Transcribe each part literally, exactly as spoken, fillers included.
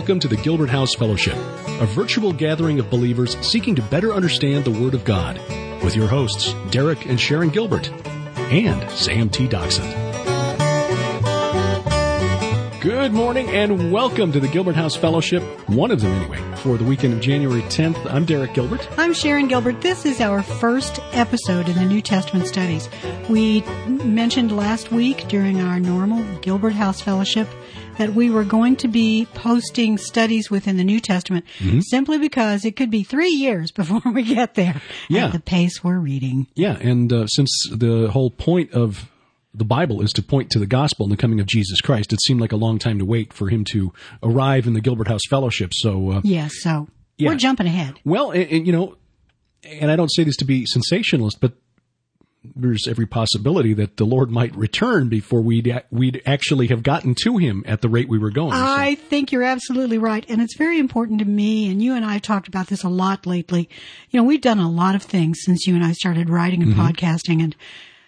Welcome to the Gilbert House Fellowship, a virtual gathering of believers seeking to better understand the Word of God, with your hosts, Derek and Sharon Gilbert, and Sam T. Doxson. Good morning and welcome to the Gilbert House Fellowship, one of them anyway, for the weekend of January tenth. I'm Derek Gilbert. I'm Sharon Gilbert. This is our first episode in the New Testament studies. We mentioned last week during our normal Gilbert House Fellowship that we were going to be posting studies within the New Testament mm-hmm. simply because it could be three years before we get there yeah. at the pace we're reading. Yeah, and uh, since the whole point of the Bible is to point to the gospel and the coming of Jesus Christ, it seemed like a long time to wait for him to arrive in the Gilbert House Fellowship. So, uh, yes, so yeah. we're jumping ahead. Well, and, and, you know, and I don't say this to be sensationalist, but there's every possibility that the Lord might return before we'd we'd actually have gotten to him at the rate we were going. I so. think you're absolutely right. And it's very important to me, and you and I have talked about this a lot lately. You know, we've done a lot of things since you and I started writing and mm-hmm. podcasting, and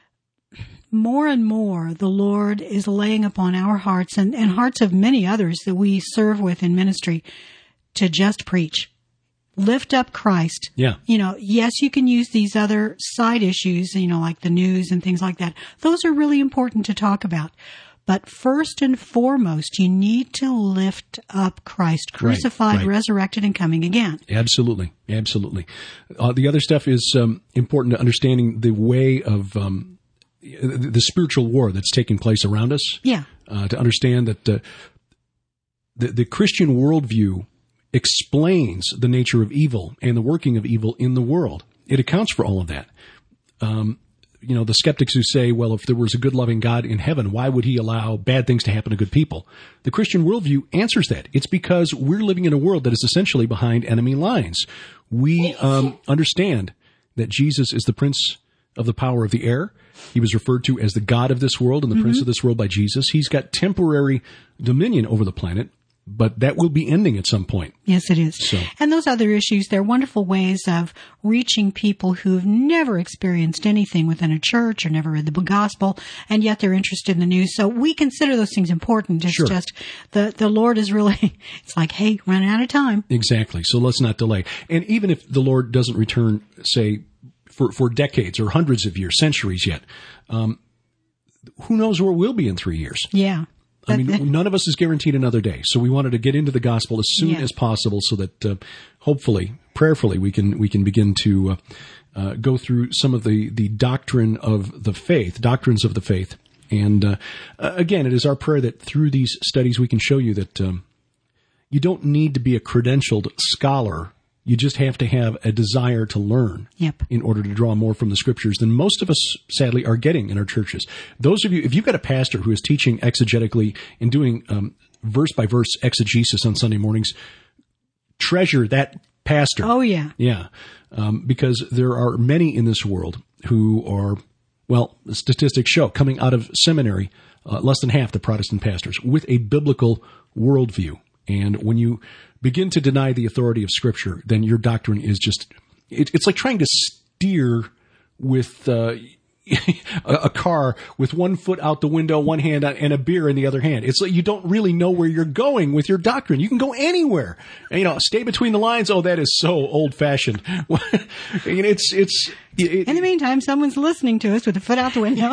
more and more the Lord is laying upon our hearts and, and hearts of many others that we serve with in ministry to just preach. Lift up Christ. Yeah. You know, yes, you can use these other side issues, you know, like the news and things like that. Those are really important to talk about. But first and foremost, you need to lift up Christ, crucified, right, right. resurrected, and coming again. Absolutely. Absolutely. Uh, the other stuff is um, important to understanding the way of um, the, the spiritual war that's taking place around us. Yeah. Uh, to understand that uh, the, the Christian worldview explains the nature of evil and the working of evil in the world. It accounts for all of that. Um, you know, the skeptics who say, well, if there was a good, loving God in heaven, why would he allow bad things to happen to good people? The Christian worldview answers that. It's because we're living in a world that is essentially behind enemy lines. We um, understand that Jesus is the prince of the power of the air. He was referred to as the God of this world and the mm-hmm. prince of this world by Jesus. He's got temporary dominion over the planet, but that will be ending at some point. Yes, it is. So. And those other issues, they're wonderful ways of reaching people who've never experienced anything within a church or never read the gospel, and yet they're interested in the news. So we consider those things important. It's sure. just the, the Lord is really, it's like, hey, running out of time. Exactly. So let's not delay. And even if the Lord doesn't return, say, for, for decades or hundreds of years, centuries yet, um, who knows where we'll be in three years? Yeah. I mean, none of us is guaranteed another day, so we wanted to get into the gospel as soon yeah. as possible, so that uh, hopefully, prayerfully, we can we can begin to uh, uh, go through some of the, the doctrine of the faith, doctrines of the faith. And uh, again, it is our prayer that through these studies we can show you that um, you don't need to be a credentialed scholar. You just have to have a desire to learn yep. in order to draw more from the scriptures than most of us, sadly, are getting in our churches. Those of you, if you've got a pastor who is teaching exegetically and doing um, verse-by-verse exegesis on Sunday mornings, treasure that pastor. Oh, yeah. Yeah, um, because there are many in this world who are, well, the statistics show, coming out of seminary, uh, less than half the Protestant pastors, with a biblical worldview. And when you begin to deny the authority of Scripture, then your doctrine is just, it, it's like trying to steer with uh, a, a car with one foot out the window, one hand out, and a beer in the other hand. It's like you don't really know where you're going with your doctrine. You can go anywhere. And, you know, stay between the lines. Oh, that is so old-fashioned. it's, it's, it, in the meantime, someone's listening to us with a foot out the window.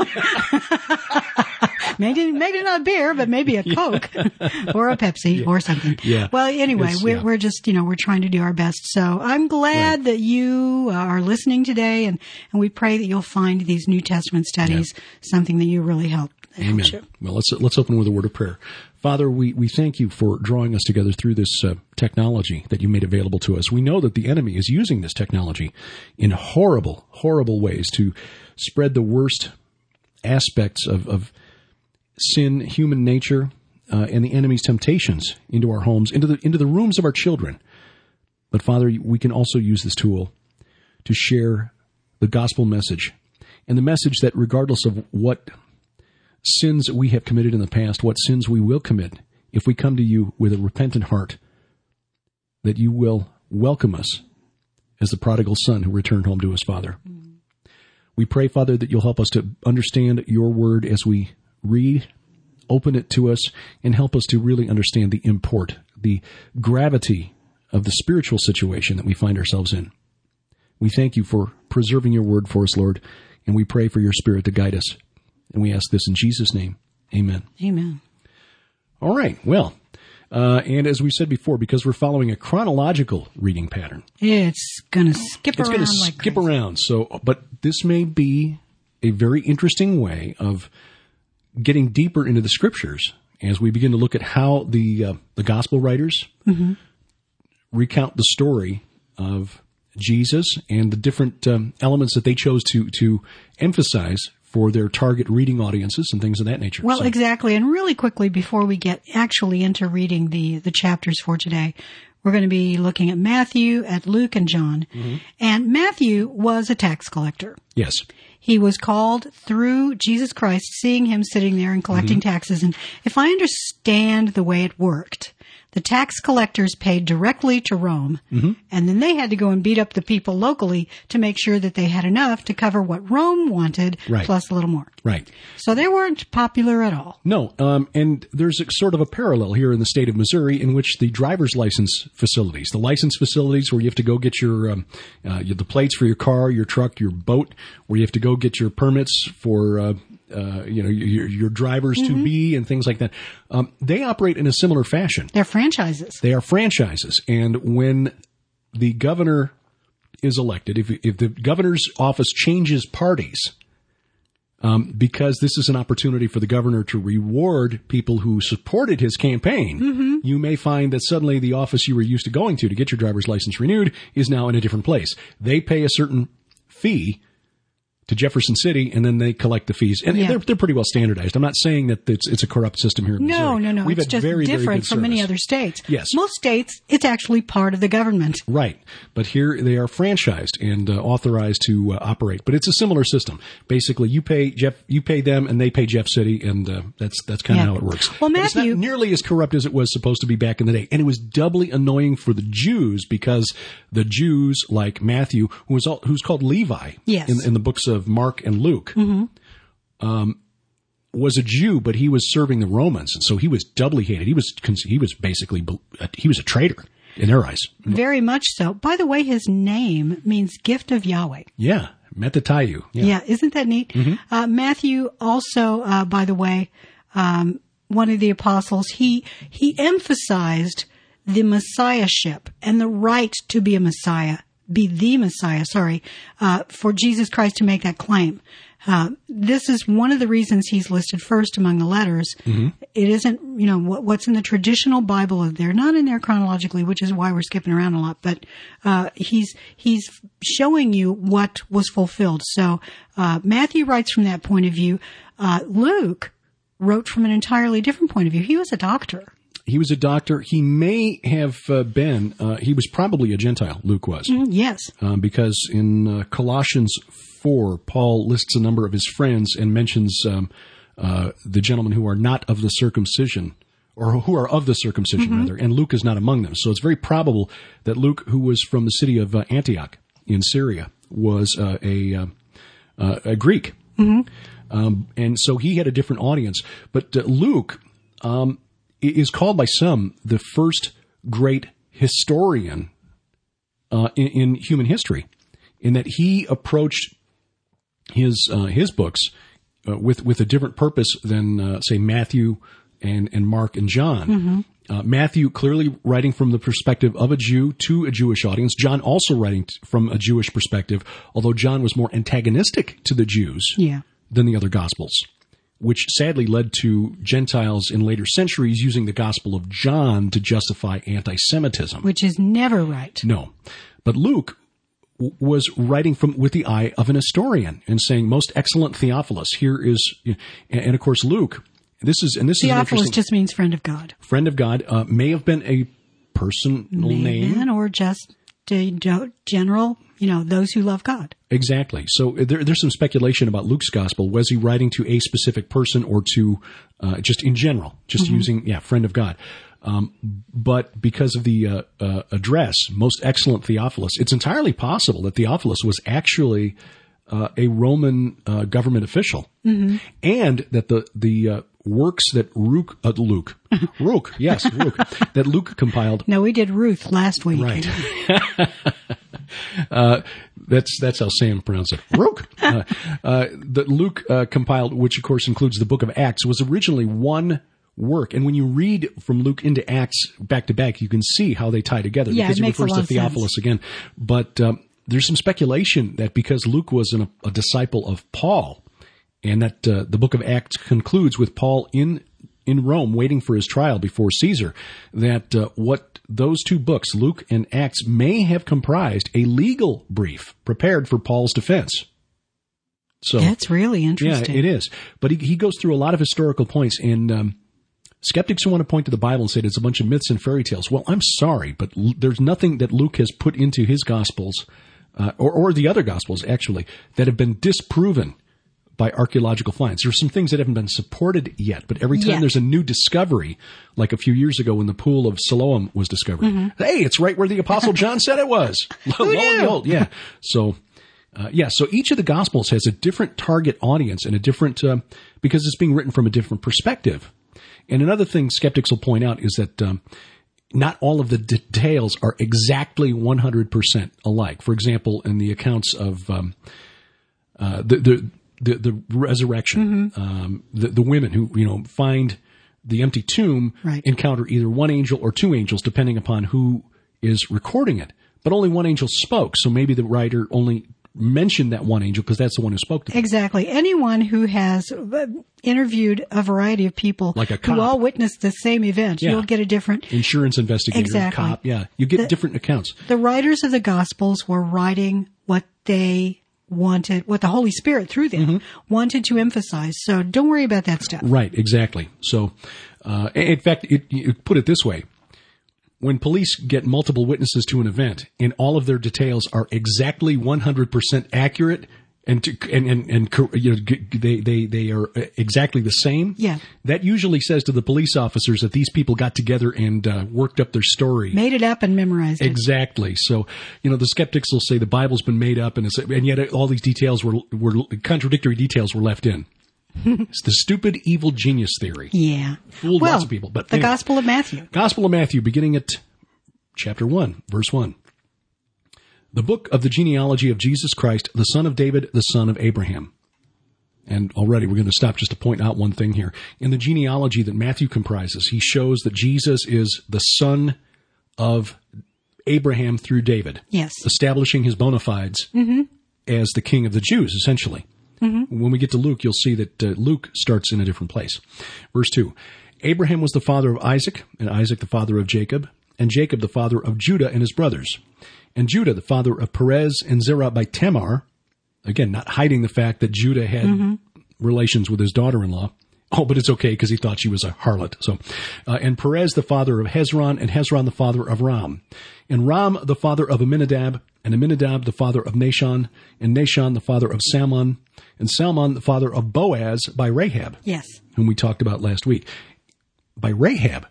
Maybe, maybe not a beer, but maybe a Coke or a Pepsi yeah. or something. Yeah. Well, anyway, we're, yeah. we're just, you know, we're trying to do our best. So I'm glad right. that you are listening today, and, and we pray that you'll find these New Testament studies yeah. something that you really help. Amen. Well, let's let's open with a word of prayer. Father, we, we thank you for drawing us together through this uh, technology that you made available to us. We know that the enemy is using this technology in horrible, horrible ways to spread the worst aspects of, of sin, human nature, uh, and the enemy's temptations into our homes, into the into the rooms of our children. But Father, we can also use this tool to share the gospel message, and the message that regardless of what sins we have committed in the past, what sins we will commit, if we come to you with a repentant heart, that you will welcome us as the prodigal son who returned home to his father. Mm-hmm. We pray, Father, that you'll help us to understand your word as we read, open it to us, and help us to really understand the import the gravity of the spiritual situation that we find ourselves in. We thank you for preserving your word for us, Lord, and we pray for your Spirit to guide us. And we ask this in Jesus' name. Amen. Amen. All right. Well, uh, and as we said before, because we're following a chronological reading pattern, it's going to skip it's around going to like skip crazy. around. So, but this may be a very interesting way of getting deeper into the Scriptures as we begin to look at how the uh, the gospel writers mm-hmm. recount the story of Jesus and the different um, elements that they chose to to emphasize for their target reading audiences and things of that nature. Well, so, exactly. And really quickly, before we get actually into reading the, the chapters for today, we're going to be looking at Matthew, at Luke, and John. Mm-hmm. And Matthew was a tax collector. Yes. He was called through Jesus Christ, seeing him sitting there and collecting mm-hmm. taxes. And if I understand the way it worked, the tax collectors paid directly to Rome, mm-hmm. and then they had to go and beat up the people locally to make sure that they had enough to cover what Rome wanted, right. plus a little more. Right. So they weren't popular at all. No, um, and there's a, sort of a parallel here in the state of Missouri in which the driver's license facilities, the license facilities where you have to go get your um, uh, the plates for your car, your truck, your boat, where you have to go get your permits for uh, uh, you know your, your drivers mm-hmm. to be and things like that. Um, they operate in a similar fashion. They're franchises. They are franchises, and when the governor is elected, if if the governor's office changes parties. Um, because this is an opportunity for the governor to reward people who supported his campaign, mm-hmm. you may find that suddenly the office you were used to going to to get your driver's license renewed is now in a different place. They pay a certain fee to Jefferson City, and then they collect the fees. And yeah. they're, they're pretty well standardized. I'm not saying that it's, it's a corrupt system here in no, Missouri. No, no, no. We've it's had just very, different very good from service. many other states. Yes. Most states, it's actually part of the government. Right. But here they are franchised and uh, authorized to uh, operate. But it's a similar system. Basically, you pay Jeff, you pay them, and they pay Jeff City, and uh, that's that's kind of yeah. how it works. Well, Matthew, but it's not nearly as corrupt as it was supposed to be back in the day. And it was doubly annoying for the Jews because the Jews, like Matthew, who was all, who's called Levi yes. in, in the books of Mark and Luke, mm-hmm. Um, was a Jew, but he was serving the Romans, and so he was doubly hated. He was he was basically he was a traitor in their eyes. Very much so. By the way, his name means gift of Yahweh. Yeah, Metatayu. Yeah, yeah isn't that neat? Mm-hmm. Uh, Matthew also, uh, by the way, um, one of the apostles, he he emphasized the messiahship and the right to be a Messiah, be the Messiah. Sorry, uh, for Jesus Christ to make that claim. Uh, this is one of the reasons he's listed first among the letters. Mm-hmm. It isn't, you know, what, what's in the traditional Bible. They're not in there chronologically, which is why we're skipping around a lot. But uh, he's he's showing you what was fulfilled. So uh, Matthew writes from that point of view. Uh, Luke wrote from an entirely different point of view. He was a doctor. He was a doctor. He may have uh, been, uh, he was probably a Gentile, Luke was. Mm, yes. Uh, because in uh, Colossians four, Paul lists a number of his friends and mentions um, uh, the gentlemen who are not of the circumcision, or who are of the circumcision, mm-hmm. rather, and Luke is not among them. So it's very probable that Luke, who was from the city of uh, Antioch in Syria, was uh, a, uh, uh, a Greek. Mm-hmm. Um, and so he had a different audience. But uh, Luke... Um, is called by some the first great historian uh, in, in human history, in that he approached his uh, his books uh, with with a different purpose than uh, say Matthew and and Mark and John. Mm-hmm. Uh, Matthew clearly writing from the perspective of a Jew to a Jewish audience. John also writing t- from a Jewish perspective, although John was more antagonistic to the Jews yeah. than the other Gospels, which sadly led to Gentiles in later centuries using the Gospel of John to justify anti-Semitism. Which is never right. No. But Luke w- was writing from with the eye of an historian and saying, most excellent Theophilus, here is, and, and of course Luke, this is, and this Theophilus is just means friend of God. Friend of God, uh, may have been a personal may name. Been, or just a general, you know, those who love God. Exactly. So there, there's some speculation about Luke's gospel. Was he writing to a specific person or to uh, just in general, just mm-hmm. using, yeah, friend of God? Um, but because of the uh, uh, address, most excellent Theophilus, it's entirely possible that Theophilus was actually uh, a Roman uh, government official, mm-hmm. and that the the uh, works that Luke, uh, Luke, Luke, yes, Luke, that Luke compiled. No, we did Ruth last week. Right. uh, that's that's how Sam pronounced it. Luke. Uh, uh, that Luke uh, compiled, which of course includes the book of Acts, was originally one work. And when you read from Luke into Acts back to back, you can see how they tie together Yeah, because it he makes a refers lot to of Theophilus sense. again. But um, there's some speculation that because Luke was an, a disciple of Paul, and that uh, the book of Acts concludes with Paul in in Rome waiting for his trial before Caesar, that uh, what those two books, Luke and Acts, may have comprised a legal brief prepared for Paul's defense. So That's really yeah, interesting. it is. But he, he goes through a lot of historical points, and um, skeptics who want to point to the Bible and say it's a bunch of myths and fairy tales. Well, I'm sorry, but l- there's nothing that Luke has put into his Gospels, uh, or, or the other Gospels, actually, that have been disproven by archaeological finds. There's some things that haven't been supported yet, but every time Yet. there's a new discovery, like a few years ago when the pool of Siloam was discovered, hey, it's right where the Apostle John said it was. Lo and knew? behold, yeah. So, uh, yeah, so each of the Gospels has a different target audience and a different, uh, because it's being written from a different perspective. And another thing skeptics will point out is that um, not all of the details are exactly one hundred percent alike. For example, in the accounts of um, uh, the, the the the resurrection, Mm-hmm. um, the the women who you know find the empty tomb Right. encounter either one angel or two angels, depending upon who is recording it. But only one angel spoke, so maybe the writer only mentioned that one angel because that's the one who spoke to them. Exactly. Anyone who has uh, interviewed a variety of people Like a who cop. all witnessed the same event, Yeah. you'll get a different. Insurance investigator, Exactly. cop, yeah, you get The- different accounts. The writers of the Gospels were writing what they wanted, what the Holy Spirit through them Mm-hmm. wanted to emphasize. So don't worry about that stuff. Right, exactly. So, uh, in fact, it, it, put it this way. When police get multiple witnesses to an event and all of their details are exactly one hundred percent accurate and, to, and, and, and, cor- you know, g- they, they, they are exactly the same. Yeah. That usually says to the police officers that these people got together and uh, worked up their story. Made it up and memorized it. Exactly. So, you know, the skeptics will say the Bible's been made up and it's, and yet all these details were, were contradictory details were left in. It's the stupid evil genius theory. Yeah. Fooled well, lots of people. But the anyway. Gospel of Matthew. Gospel of Matthew, beginning at chapter one, verse one. The book of the genealogy of Jesus Christ, the son of David, the son of Abraham. And already we're going to stop just to point out one thing here. In the genealogy that Matthew comprises, he shows that Jesus is the son of Abraham through David. Yes. Establishing his bona fides as the king of the Jews, essentially. When we get to Luke, you'll see that uh, Luke starts in a different place. Verse two. Abraham was the father of Isaac, and Isaac the father of Jacob, and Jacob the father of Judah and his brothers, and Judah the father of Perez and Zerah by Tamar. Again, not hiding the fact that Judah had relations with his daughter-in-law. Oh, but it's okay because he thought she was a harlot. So, uh, and Perez the father of Hezron, and Hezron the father of Ram, and Ram the father of Aminadab, and Aminadab the father of Nashon, and Nashon the father of Salmon, and Salmon the father of Boaz by Rahab, Yes. whom we talked about last week. By Rahab.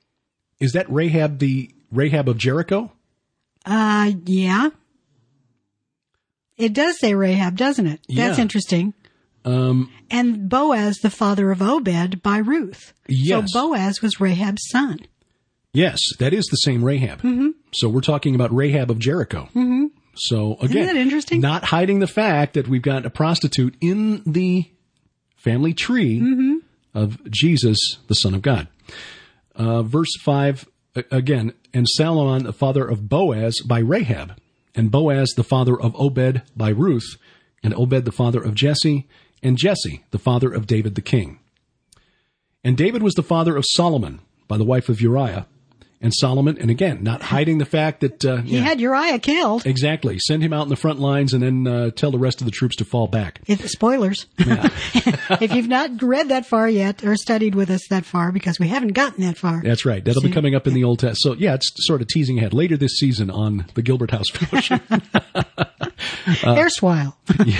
Is that Rahab the Rahab of Jericho? Uh, yeah. It does say Rahab, doesn't it? That's Yeah. interesting. Um, And Boaz, the father of Obed by Ruth. Yes. So Boaz was Rahab's son. yes, that is the same Rahab. Mm-hmm. So we're talking about Rahab of Jericho. Mm-hmm. So again, that interesting? not hiding the fact that we've got a prostitute in the family tree Mm-hmm. of Jesus, the Son of God. Uh, verse five, a- again, and Salmon, the father of Boaz by Rahab, and Boaz, the father of Obed by Ruth, and Obed, the father of Jesse, and Jesse, the father of David the king. And David was the father of Solomon by the wife of Uriah, and Solomon, and again, not hiding the fact that uh, He had Uriah killed. exactly, send him out in the front lines and then uh, tell the rest of the troops to fall back. If, spoilers. If you've not read that far yet or studied with us that far, because we haven't gotten that far. That's right. That'll be See? coming up in the Old Testament. So yeah, it's sort of teasing ahead later this season on the Gilbert House Fellowship. Erstwhile.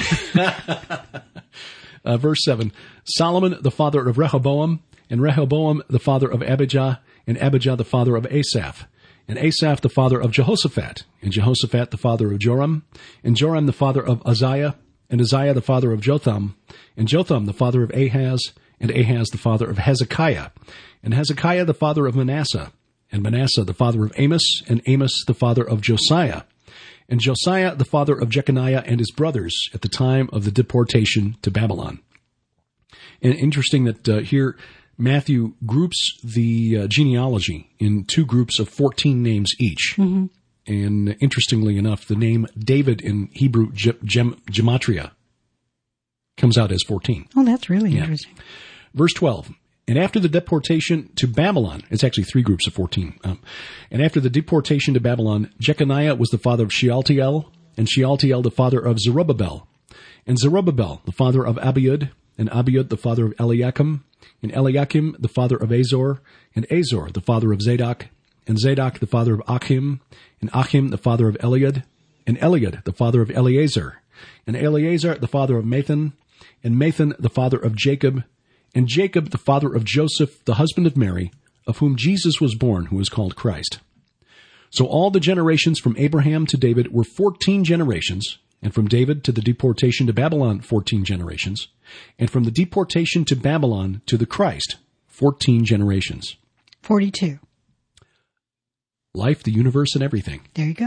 Uh, verse seven, Solomon, the father of Rehoboam, and Rehoboam, the father of Abijah, and Abijah, the father of Asaph, and Asaph, the father of Jehoshaphat, and Jehoshaphat, the father of Joram, and Joram, the father of Uzziah, and Uzziah, the father of Jotham, and Jotham, the father of Ahaz, and Ahaz the father of Hezekiah, and Hezekiah the father of Manasseh, and Manasseh the father of Amos, and Amos the father of Josiah, and Josiah the father of Jeconiah and his brothers at the time of the deportation to Babylon. And interesting that uh, here Matthew groups the uh, genealogy in two groups of fourteen names each. Mm-hmm. And interestingly enough, the name David in Hebrew gem- gem- gematria comes out as fourteen. Oh, that's really yeah. interesting. Verse twelve. And after the deportation to Babylon, it's actually three groups of fourteen. Um, and after the deportation to Babylon, Jeconiah was the father of Shealtiel, and Shealtiel the father of Zerubbabel, and Zerubbabel the father of Abiud, and Abiud the father of Eliakim, and Eliakim the father of Azor, and Azor the father of Zadok, and Zadok the father of Achim, and Achim the father of Eliud, and Eliud the father of Eleazar, and Eleazar the father of Mathan, and Mathan the father of Jacob, and Jacob the father of Joseph, the husband of Mary, of whom Jesus was born, who is called Christ. So all the generations from Abraham to David were fourteen generations, and from David to the deportation to Babylon, fourteen generations, and from the deportation to Babylon to the Christ, fourteen generations. forty-two. Life, the universe, and everything. There you go.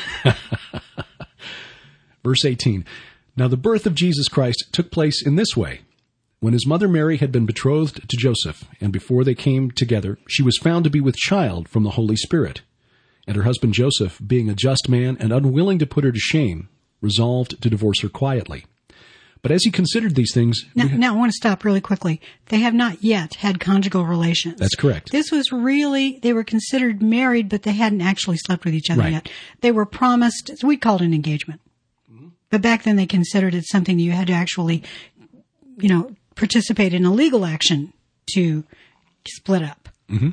Verse eighteen. Now the birth of Jesus Christ took place in this way. When his mother Mary had been betrothed to Joseph, and before they came together, she was found to be with child from the Holy Spirit. And her husband Joseph, being a just man and unwilling to put her to shame, resolved to divorce her quietly. But as he considered these things... Now, now I want to stop really quickly. They have not yet had conjugal relations. That's correct. This was really, they were considered married, but they hadn't actually slept with each other right. yet. They were promised, we called it an engagement. Mm-hmm. But back then they considered it something that you had to actually, you know, participate in a legal action to split up. Mm-hmm.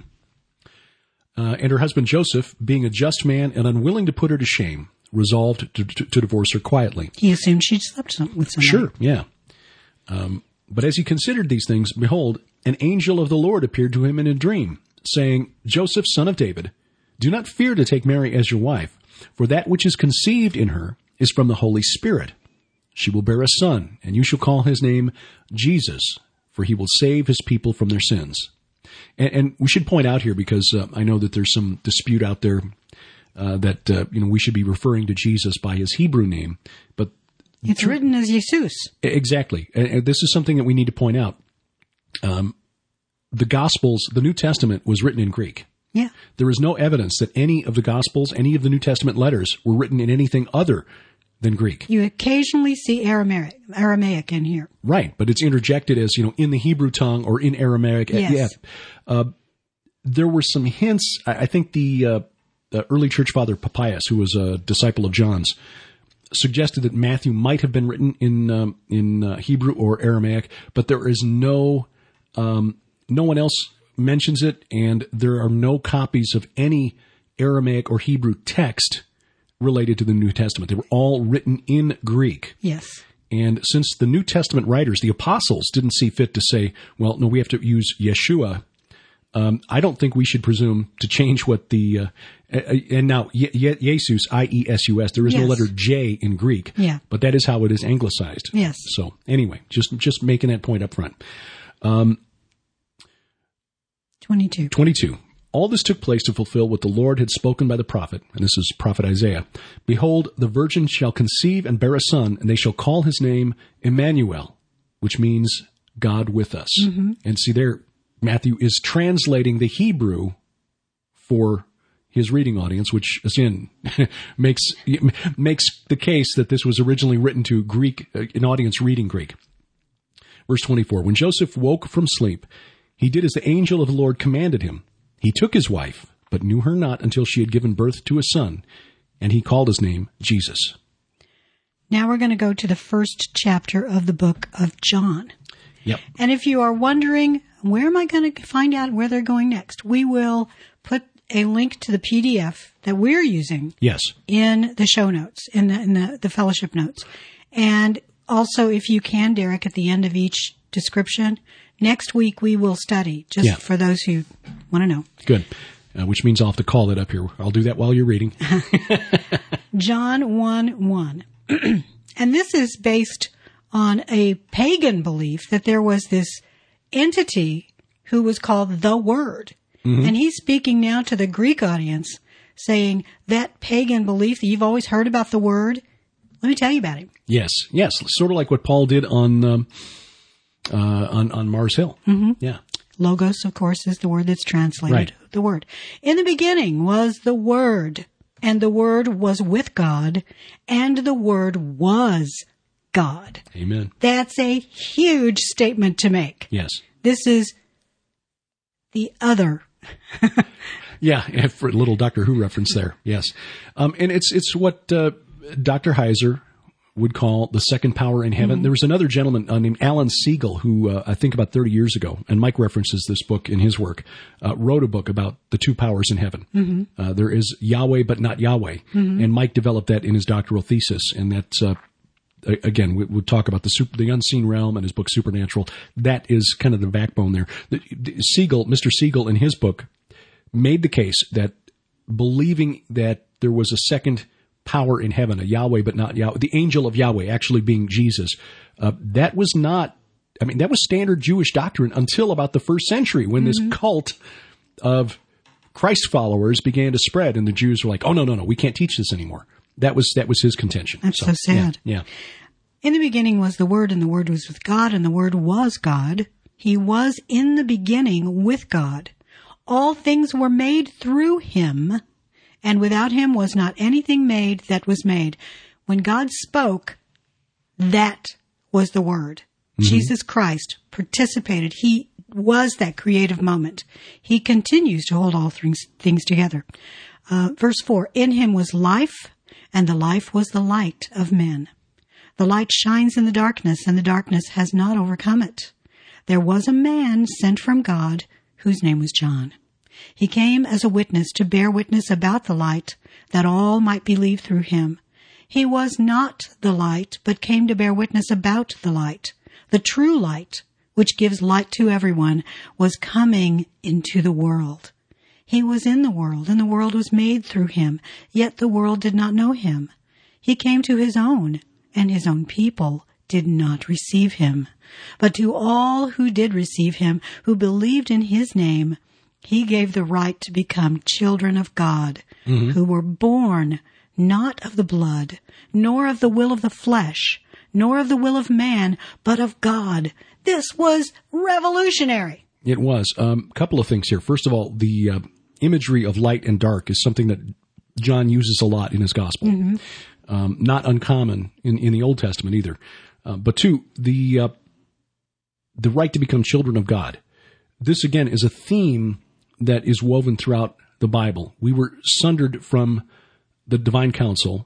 Uh, and her husband Joseph, being a just man and unwilling to put her to shame, resolved to, to, to divorce her quietly. He assumed she'd slept some, with somebody. Sure, yeah. Um, but as he considered these things, behold, an angel of the Lord appeared to him in a dream, saying, Joseph, son of David, do not fear to take Mary as your wife, for that which is conceived in her is from the Holy Spirit. She will bear a son, and you shall call his name Jesus, for he will save his people from their sins. And, and we should point out here, because uh, I know that there's some dispute out there uh, that uh, you know we should be referring to Jesus by his Hebrew name, but it's tr- written as Jesus. Exactly, and, and this is something that we need to point out. Um, the Gospels, the New Testament, was written in Greek. Yeah, there is no evidence that any of the Gospels, any of the New Testament letters, were written in anything other than Greek. You occasionally see Aramaic, Aramaic in here. Right, but it's interjected as, you know, in the Hebrew tongue or in Aramaic. Yes. Yeah. Uh, there were some hints. I, I think the, uh, the early church father Papias, who was a disciple of John's, suggested that Matthew might have been written in um, in uh, Hebrew or Aramaic, but there is no um, no one else mentions it, and there are no copies of any Aramaic or Hebrew text related to the New Testament. They were all written in Greek. Yes. And since the New Testament writers, the apostles, didn't see fit to say, well, no, we have to use Yeshua, um, I don't think we should presume to change what the, uh, and now, Jesus, I E S U S, there is yes. no letter J in Greek, yeah. but that is how it is anglicized. Yes. So anyway, just, just making that point up front. Um, twenty-two. twenty-two. All this took place to fulfill what the Lord had spoken by the prophet, and this is prophet Isaiah. Behold, the virgin shall conceive and bear a son, and they shall call his name Emmanuel, which means God with us. Mm-hmm. And see there, Matthew is translating the Hebrew for his reading audience, which again makes makes the case that this was originally written to Greek, an audience reading Greek. Verse twenty-four, when Joseph woke from sleep, he did as the angel of the Lord commanded him. He took his wife, but knew her not until she had given birth to a son, and he called his name Jesus. Now we're going to go to the first chapter of the book of John. Yep. And if you are wondering, where am I going to find out where they're going next? We will put a link to the P D F that we're using. Yes. In the show notes, in the, in the, the fellowship notes. And also, if you can, Derek, at the end of each description, next week we will study, just yeah. for those who want to know. Good. Uh, which means I'll have to call it up here. I'll do that while you're reading. John one one. And this is based on a pagan belief that there was this entity who was called the Word. Mm-hmm. And he's speaking now to the Greek audience, saying that pagan belief that you've always heard about the Word, let me tell you about him. Yes, yes, sort of like what Paul did on um, uh, on, on Mars Hill. Mm-hmm. Yeah. Logos, of course, is the word that's translated, right. the Word. In the beginning was the Word, and the Word was with God, and the Word was God. Amen. That's a huge statement to make. Yes. This is the other. Yeah, for a little Doctor Who reference there. Yes. Um, and it's it's what uh, Doctor Heiser would call the second power in heaven. Mm-hmm. There was another gentleman uh, named Alan Siegel who uh, I think about thirty years ago, and Mike references this book in his work, uh, wrote a book about the two powers in heaven. Mm-hmm. Uh, there is Yahweh but not Yahweh. Mm-hmm. And Mike developed that in his doctoral thesis, and that's... Uh, Again, we, we'll talk about the super, the unseen realm and his book Supernatural. That is kind of the backbone there. The, the Siegel, Mister Siegel, in his book, made the case that believing that there was a second power in heaven, a Yahweh but not Yahweh, the angel of Yahweh actually being Jesus, uh, that was not, I mean, that was standard Jewish doctrine until about the first century when mm-hmm. this cult of Christ followers began to spread, and the Jews were like, oh, no, no, no, we can't teach this anymore. That was that was his contention. That's so, so sad. Yeah, yeah. In the beginning was the Word, and the Word was with God, and the Word was God. He was in the beginning with God. All things were made through him, and without him was not anything made that was made. When God spoke, that was the Word. Mm-hmm. Jesus Christ participated. He was that creative moment. He continues to hold all things, things together. Uh, verse four, in him was life, and the life was the light of men. The light shines in the darkness, and the darkness has not overcome it. There was a man sent from God, whose name was John. He came as a witness to bear witness about the light, that all might believe through him. He was not the light, but came to bear witness about the light. The true light, which gives light to everyone, was coming into the world. He was in the world, and the world was made through him, yet the world did not know him. He came to his own, and his own people did not receive him. But to all who did receive him, who believed in his name, he gave the right to become children of God, mm-hmm. who were born not of the blood, nor of the will of the flesh, nor of the will of man, but of God. This was revolutionary. It was. A um, couple of things here. First of all, the uh, imagery of light and dark is something that John uses a lot in his gospel. Mm-hmm. Um, not uncommon in, in the Old Testament either. Uh, but two, the uh, the right to become children of God. This, again, is a theme that is woven throughout the Bible. We were sundered from the divine counsel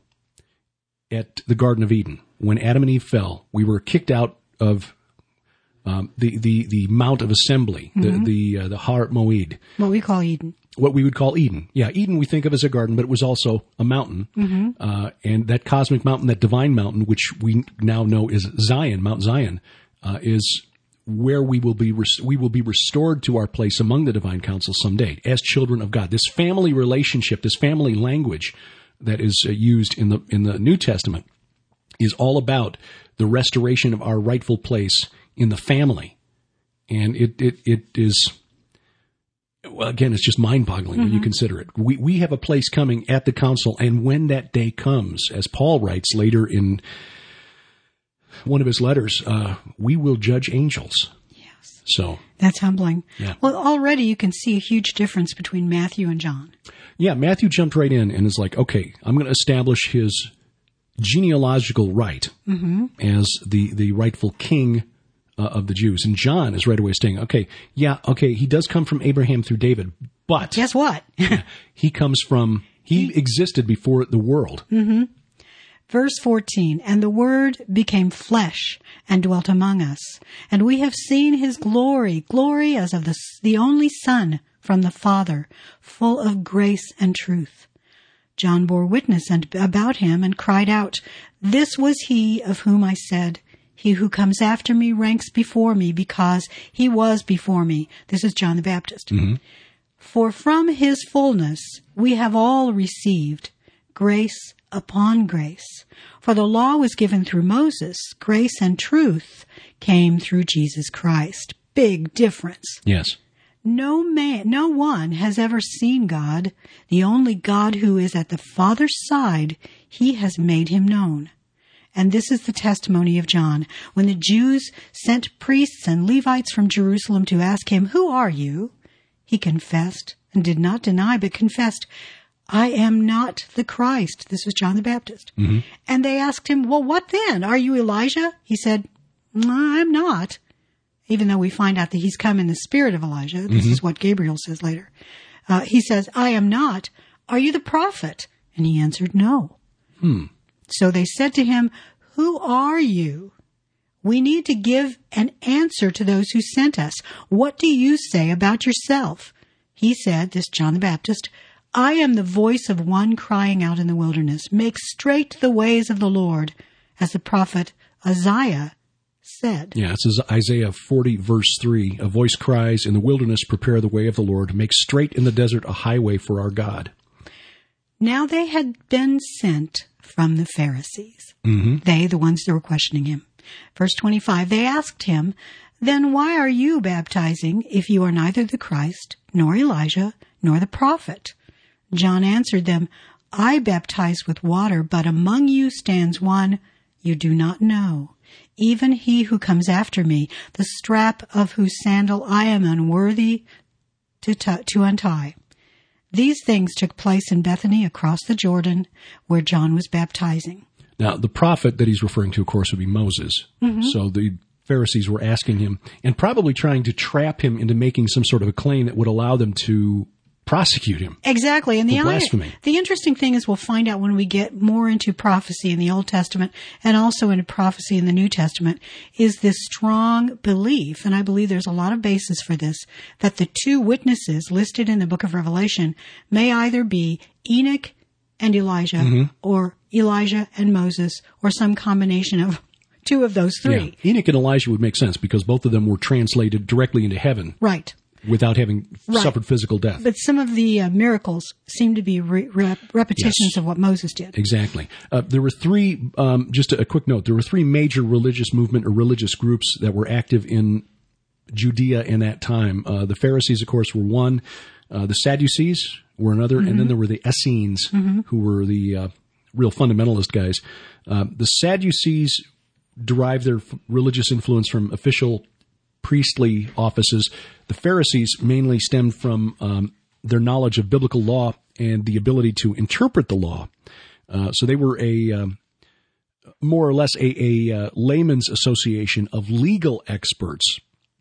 at the Garden of Eden. When Adam and Eve fell, we were kicked out of Um, the, the, the Mount of Assembly, mm-hmm. the, the, uh, the Har Moed. What we call Eden. What we would call Eden. Yeah, Eden we think of as a garden, but it was also a mountain. Mm-hmm. Uh, and that cosmic mountain, that divine mountain, which we now know is Zion, Mount Zion, uh, is where we will be, res- we will be restored to our place among the divine council someday as children of God. This family relationship, this family language that is uh, used in the, in the New Testament is all about the restoration of our rightful place in the family. And it, it, it is, well, again, it's just mind-boggling mm-hmm. when you consider it. We, we have a place coming at the council, and when that day comes, as Paul writes later in one of his letters, uh, we will judge angels. Yes. So. That's humbling. Yeah. Well, already you can see a huge difference between Matthew and John. Yeah, Matthew jumped right in and is like, okay, I'm going to establish his genealogical right mm-hmm. as the, the rightful king Uh, of the Jews. And John is right away saying, okay, yeah, okay, he does come from Abraham through David, but guess what? he comes from, he existed before the world. Mm-hmm. Verse fourteen, and the Word became flesh and dwelt among us, and we have seen his glory, glory as of the, the only Son from the Father, full of grace and truth. John bore witness and, about him and cried out, this was he of whom I said, he who comes after me ranks before me because he was before me. This is John the Baptist. Mm-hmm. For from his fullness we have all received grace upon grace. For the law was given through Moses. Grace and truth came through Jesus Christ. big difference. Yes. No man, no one has ever seen God. The only God who is at the Father's side, he has made him known. And this is the testimony of John. When the Jews sent priests and Levites from Jerusalem to ask him, "Who are you?" he confessed and did not deny, but confessed, "I am not the Christ." This was John the Baptist. Mm-hmm. And they asked him, "Well, what then? Are you Elijah?" He said, "I'm not." Even though we find out that he's come in the spirit of Elijah. This mm-hmm. is what Gabriel says later. Uh, he says, "I am not. Are you the prophet?" And he answered, "No." Hmm. So they said to him, "Who are you? We need to give an answer to those who sent us. What do you say about yourself?" He said, this John the Baptist, "I am the voice of one crying out in the wilderness, 'Make straight the ways of the Lord,' as the prophet Isaiah said." Yeah, it says Isaiah forty, verse three, "A voice cries in the wilderness, prepare the way of the Lord, make straight in the desert a highway for our God." Now they had been sent from the Pharisees. Mm-hmm. They, the ones that were questioning him. Verse twenty-five, they asked him, "Then why are you baptizing if you are neither the Christ, nor Elijah, nor the prophet?" John answered them, "I baptize with water, but among you stands one you do not know, even he who comes after me, the strap of whose sandal I am unworthy to, t- to untie." These things took place in Bethany across the Jordan, where John was baptizing. Now, the prophet that he's referring to, of course, would be Moses. Mm-hmm. So the Pharisees were asking him and probably trying to trap him into making some sort of a claim that would allow them to prosecute him. Exactly. And the, blasphemy. the interesting thing is we'll find out when we get more into prophecy in the Old Testament and also into prophecy in the New Testament is this strong belief, and I believe there's a lot of basis for this, that the two witnesses listed in the book of Revelation may either be Enoch and Elijah mm-hmm. or Elijah and Moses or some combination of two of those three. Yeah. Enoch and Elijah would make sense because both of them were translated directly into heaven. Right. Without having right. suffered physical death. But some of the uh, miracles seem to be re- rep- repetitions yes. of what Moses did. Exactly. Uh, there were three, um, just a, a quick note, there were three major religious movement or religious groups that were active in Judea in that time. Uh, the Pharisees, of course, were one. Uh, the Sadducees were another. Mm-hmm. And then there were the Essenes, mm-hmm. who were the uh, real fundamentalist guys. Uh, the Sadducees derived their f- religious influence from official priestly offices. The Pharisees mainly stemmed from um, their knowledge of biblical law and the ability to interpret the law. Uh, so they were a um, more or less a, a uh, layman's association of legal experts,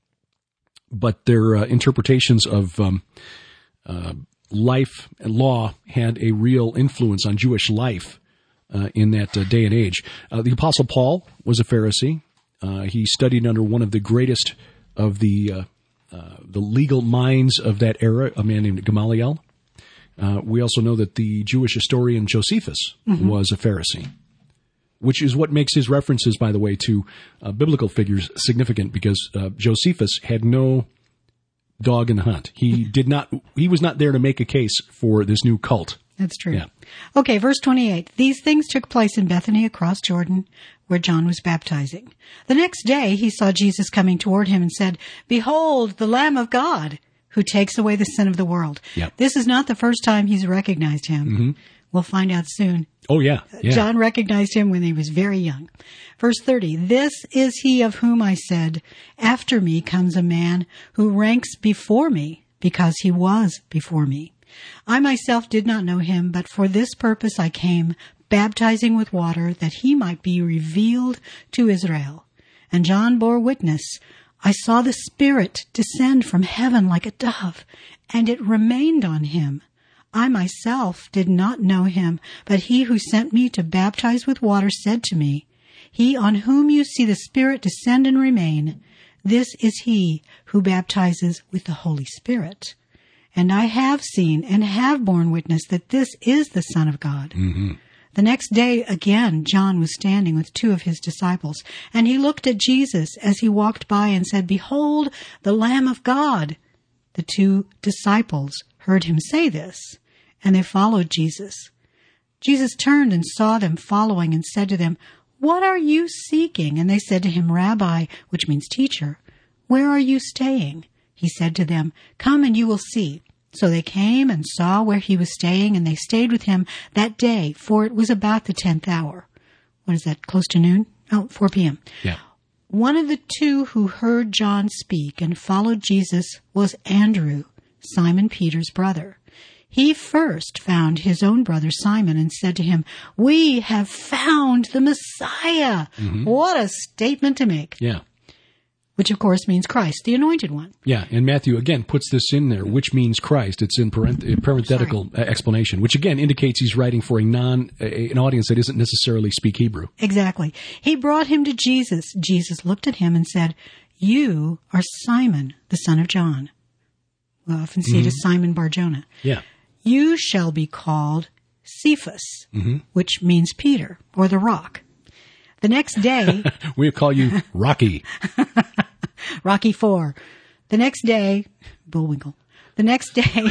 but their uh, interpretations of um, uh, life and law had a real influence on Jewish life uh, in that uh, day and age. Uh, the Apostle Paul was a Pharisee. Uh, he studied under one of the greatest of the uh, uh, the legal minds of that era, a man named Gamaliel. Uh, we also know that the Jewish historian Josephus mm-hmm. was a Pharisee, which is what makes his references, by the way, to uh, biblical figures significant, because uh, Josephus had no dog in the hunt. He did not. He was not there to make a case for this new cult. That's true. Yeah. Okay, verse twenty-eight. These things took place in Bethany across Jordan, where John was baptizing. The next day he saw Jesus coming toward him and said, "Behold, the Lamb of God, who takes away the sin of the world." Yep. This is not the first time he's recognized him. Mm-hmm. We'll find out soon. Oh, yeah. yeah. John recognized him when he was very young. Verse thirty, "This is he of whom I said, 'After me comes a man who ranks before me, because he was before me.' I myself did not know him, but for this purpose I came, baptizing with water, that he might be revealed to Israel." And John bore witness, "I saw the Spirit descend from heaven like a dove, and it remained on him. I myself did not know him, but he who sent me to baptize with water said to me, 'He on whom you see the Spirit descend and remain, this is he who baptizes with the Holy Spirit.' And I have seen and have borne witness that this is the Son of God." Mm-hmm. The next day, again, John was standing with two of his disciples, and he looked at Jesus as he walked by and said, "Behold, the Lamb of God." The two disciples heard him say this, and they followed Jesus. Jesus turned and saw them following and said to them, "What are you seeking?" And they said to him, "Rabbi," which means teacher, "Where are you staying?" He said to them, "Come and you will see." So they came and saw where he was staying, and they stayed with him that day, for it was about the tenth hour. What is that, close to noon? Oh, four p.m. Yeah. One of the two who heard John speak and followed Jesus was Andrew, Simon Peter's brother. He first found his own brother Simon and said to him, "We have found the Messiah." Mm-hmm. What a statement to make. Yeah. Which, of course, means Christ, the Anointed One. Yeah, and Matthew, again, puts this in there, which means Christ. It's in parenth- parenthetical Sorry. explanation, which, again, indicates he's writing for a non a, an audience that isn't necessarily speak Hebrew. Exactly. He brought him to Jesus. Jesus looked at him and said, "You are Simon, the son of John." We often see mm-hmm. it as Simon Bar-Jonah. Yeah. "You shall be called Cephas," mm-hmm. which means Peter, or the rock. The next day... we call you Rocky. Rocky Four. The next day... Bullwinkle. The next day...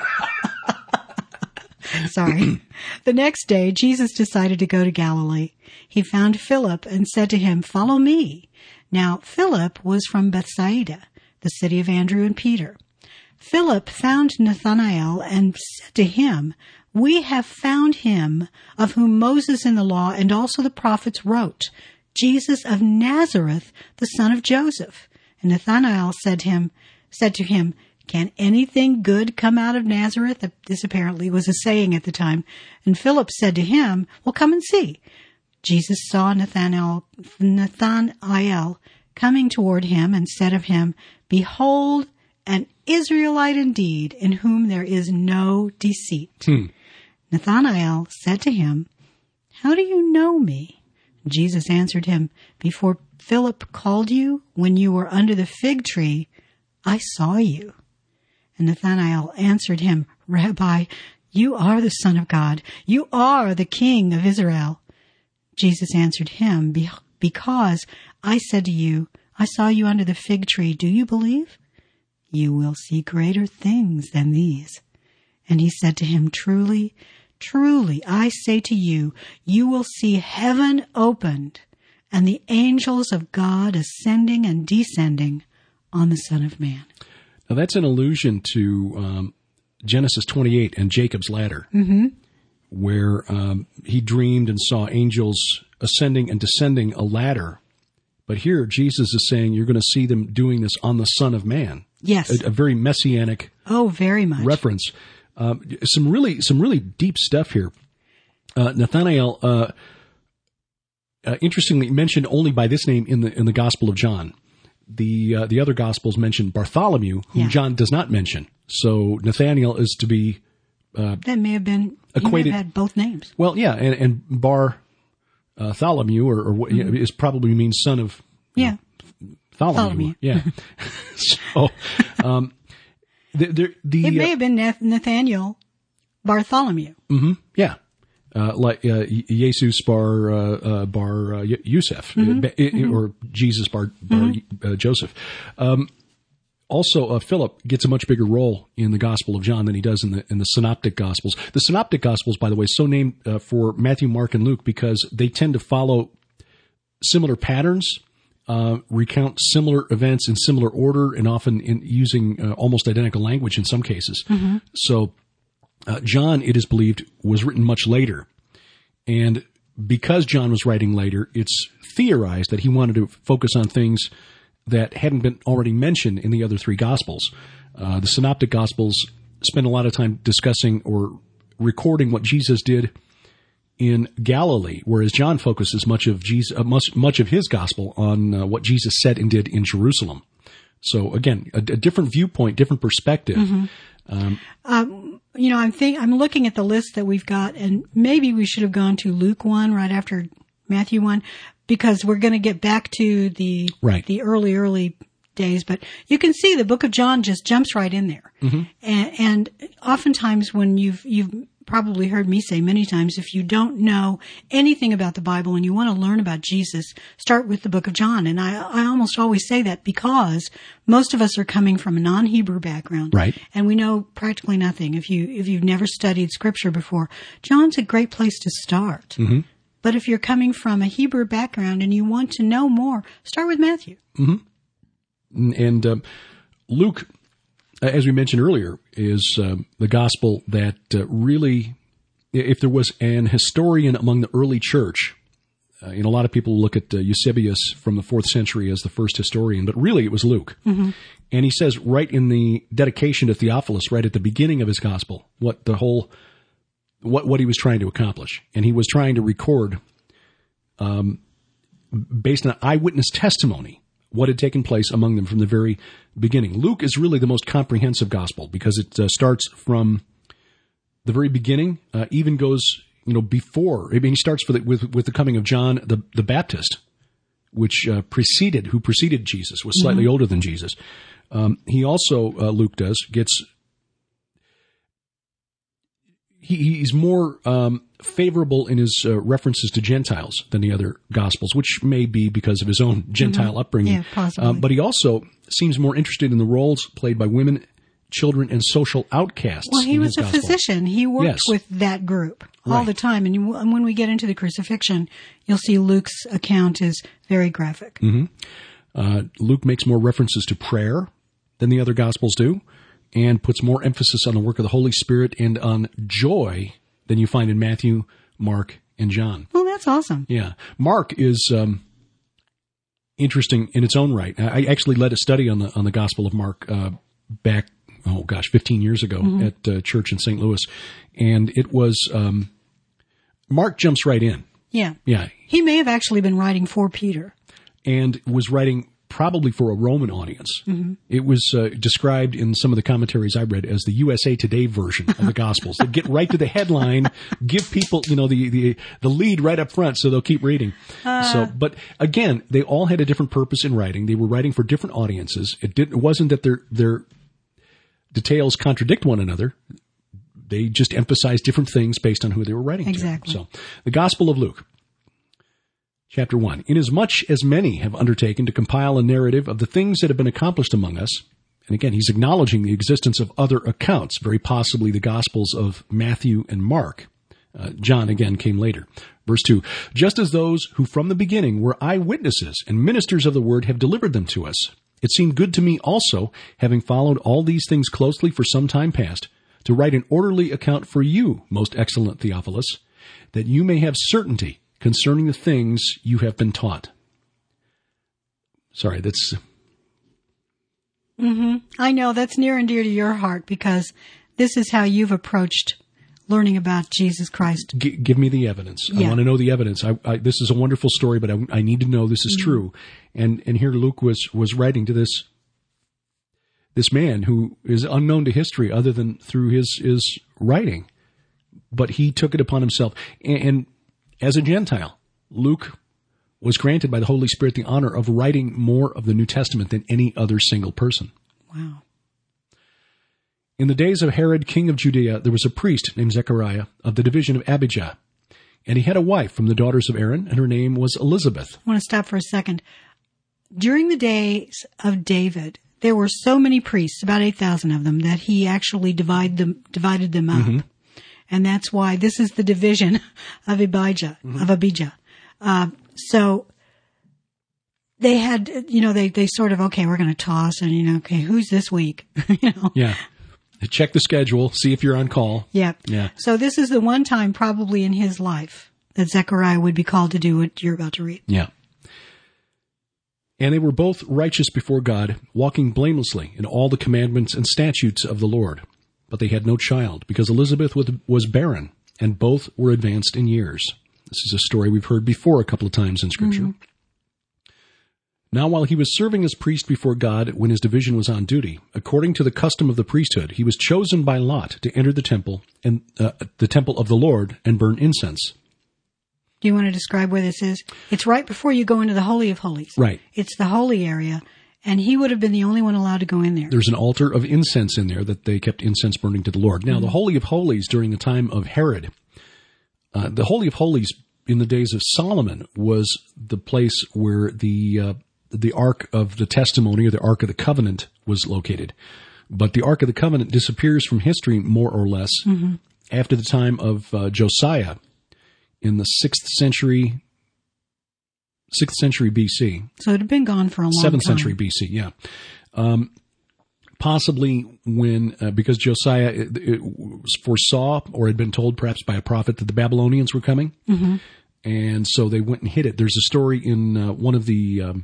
Sorry. The next day, Jesus decided to go to Galilee. He found Philip and said to him, "Follow me." Now, Philip was from Bethsaida, the city of Andrew and Peter. Philip found Nathanael and said to him, "We have found him of whom Moses in the law and also the prophets wrote, Jesus of Nazareth, the son of Joseph." And Nathanael said to him, said to him, "Can anything good come out of Nazareth?" This apparently was a saying at the time. And Philip said to him, "Well, come and see." Jesus saw Nathanael, Nathanael coming toward him and said of him, "Behold, an Israelite indeed, in whom there is no deceit." Hmm. Nathanael said to him, "How do you know me?" Jesus answered him, "Before Philip called you, when you were under the fig tree, I saw you." And Nathanael answered him, "Rabbi, you are the Son of God. You are the King of Israel." Jesus answered him, "Because I said to you, I saw you under the fig tree, do you believe? You will see greater things than these." And he said to him, "Truly, truly, I say to you, you will see heaven opened and the angels of God ascending and descending on the Son of Man." Now that's an allusion to um, Genesis twenty-eight and Jacob's ladder, mm-hmm. where um, he dreamed and saw angels ascending and descending a ladder. But here Jesus is saying you're going to see them doing this on the Son of Man. Yes. A, a very messianic oh, very much. reference. Um, some really some really deep stuff here. Uh, Nathanael, uh, uh, interestingly, mentioned only by this name in the in the Gospel of John. The uh, the other Gospels mention Bartholomew, whom yeah. John does not mention. So Nathanael is to be uh, that may have been equated. He may have had both names. Well, yeah, and, and Bar uh, Tholomew, or, or mm-hmm. you know, is probably means son of yeah know, Tholomew. Tholomew. Yeah. so um, the, the, the it may uh, have been Nathaniel Bartholomew. Mm-hmm. Yeah. Uh, like uh, Jesus bar uh, uh, bar uh, Yosef, mm-hmm. uh, mm-hmm. or Jesus bar, bar mm-hmm. uh, Joseph. Um, also, uh, Philip gets a much bigger role in the Gospel of John than he does in the in the Synoptic Gospels. The Synoptic Gospels, by the way, so named uh, for Matthew, Mark, and Luke because they tend to follow similar patterns, uh, recount similar events in similar order, and often in using uh, almost identical language in some cases. Mm-hmm. So. Uh, John, it is believed, was written much later. And because John was writing later, it's theorized that he wanted to focus on things that hadn't been already mentioned in the other three Gospels. Uh, the Synoptic Gospels spend a lot of time discussing or recording what Jesus did in Galilee, whereas John focuses much of Jesus, uh, much, much of his Gospel on uh, what Jesus said and did in Jerusalem. So again, a, a different viewpoint, different perspective. Mm-hmm. Um, um, you know, I'm think I'm looking at the list that we've got, and maybe we should have gone to Luke one right after Matthew one, because we're going to get back to the right. the early early days. But you can see the Book of John just jumps right in there, mm-hmm. and, and oftentimes when you've you've probably heard me say many times, if you don't know anything about the Bible and you want to learn about Jesus, start with the Book of John. And I, I almost always say that because most of us are coming from a non-Hebrew background. Right. And we know practically nothing. If you, if you've never studied Scripture before, John's a great place to start. Mm-hmm. But if you're coming from a Hebrew background and you want to know more, start with Matthew. Mm-hmm. And uh, Luke, as we mentioned earlier, is uh, the gospel that uh, really, if there was an historian among the early church, uh, and a lot of people look at uh, Eusebius from the fourth century as the first historian, but really it was Luke. Mm-hmm. And he says right in the dedication to Theophilus, right at the beginning of his gospel, what the whole, what, what he was trying to accomplish. And he was trying to record, um, based on eyewitness testimony, what had taken place among them from the very beginning. Luke is really the most comprehensive gospel because it uh, starts from the very beginning, uh, even goes, you know, before. I mean, he starts with, with, with the coming of John the, the Baptist, which uh, preceded, who preceded Jesus, was slightly mm-hmm. older than Jesus. Um, he also, uh, Luke does, gets, he, he's more um, favorable in his uh, references to Gentiles than the other Gospels, which may be because of his own Gentile mm-hmm. upbringing. Yeah, possibly. Um, but he also seems more interested in the roles played by women, children, and social outcasts. Well, he in was his a gospel. physician. He worked yes. with that group all right. the time. And, you, and when we get into the crucifixion, you'll see Luke's account is very graphic. Mm-hmm. Uh, Luke makes more references to prayer than the other Gospels do, and puts more emphasis on the work of the Holy Spirit and on joy than you find in Matthew, Mark, and John. Well, that's awesome. Yeah. Mark is um, interesting in its own right. I actually led a study on the on the Gospel of Mark uh, back, oh gosh, fifteen years ago mm-hmm. at uh, church in Saint Louis. And it was, um, Mark jumps right in. Yeah. Yeah. He may have actually been writing for Peter. And was writing probably for a Roman audience. Mm-hmm. It was uh, described in some of the commentaries I read as the U S A Today version of the Gospels. They get right to the headline, give people, you know, the, the, the lead right up front so they'll keep reading. Uh, so, but again, they all had a different purpose in writing. They were writing for different audiences. It didn't, it wasn't that their, their details contradict one another. They just emphasized different things based on who they were writing exactly. to. So, the Gospel of Luke. Chapter one, inasmuch as many have undertaken to compile a narrative of the things that have been accomplished among us, and again, he's acknowledging the existence of other accounts, very possibly the Gospels of Matthew and Mark. Uh, John, again, came later. Verse two, just as those who from the beginning were eyewitnesses and ministers of the word have delivered them to us, it seemed good to me also, having followed all these things closely for some time past, to write an orderly account for you, most excellent Theophilus, that you may have certainty concerning the things you have been taught. Sorry, that's... Mm-hmm. I know, that's near and dear to your heart, because this is how you've approached learning about Jesus Christ. G- give me the evidence. Yeah. I want to know the evidence. I, I, this is a wonderful story, but I, I need to know this is mm-hmm. true. And and here Luke was, was writing to this this man who is unknown to history other than through his, his writing. But he took it upon himself. And... and as a Gentile, Luke was granted by the Holy Spirit the honor of writing more of the New Testament than any other single person. Wow. In the days of Herod, king of Judea, there was a priest named Zechariah of the division of Abijah, and he had a wife from the daughters of Aaron, and her name was Elizabeth. I want to stop for a second. During the days of David, there were so many priests, about eight thousand of them, that he actually divided them, divided them up. Mm-hmm. And that's why this is the division of Abijah, mm-hmm. of Abijah. Uh, so they had, you know, they, they sort of, okay, we're going to toss and, you know, okay, who's this week? you know? Yeah. Check the schedule, see if you're on call. Yep. Yeah. So this is the one time probably in his life that Zechariah would be called to do what you're about to read. Yeah. And they were both righteous before God, walking blamelessly in all the commandments and statutes of the Lord. But they had no child, because Elizabeth was barren, and both were advanced in years. This is a story we've heard before a couple of times in Scripture. Mm-hmm. Now, while he was serving as priest before God when his division was on duty, according to the custom of the priesthood, he was chosen by lot to enter the temple and uh, the temple of the Lord and burn incense. Do you want to describe where this is? It's right before you go into the Holy of Holies. Right. It's the holy area. And he would have been the only one allowed to go in there. There's an altar of incense in there that they kept incense burning to the Lord. Now, mm-hmm. the Holy of Holies during the time of Herod, uh, the Holy of Holies in the days of Solomon was the place where the uh, the Ark of the Testimony or the Ark of the Covenant was located. But the Ark of the Covenant disappears from history more or less mm-hmm. after the time of uh, Josiah in the sixth century sixth century B C. So it had been gone for a long seventh time. century B C, yeah. Um, possibly when, uh, because Josiah it, it foresaw or had been told perhaps by a prophet that the Babylonians were coming. Mm-hmm. And so they went and hid it. There's a story in uh, one of the um,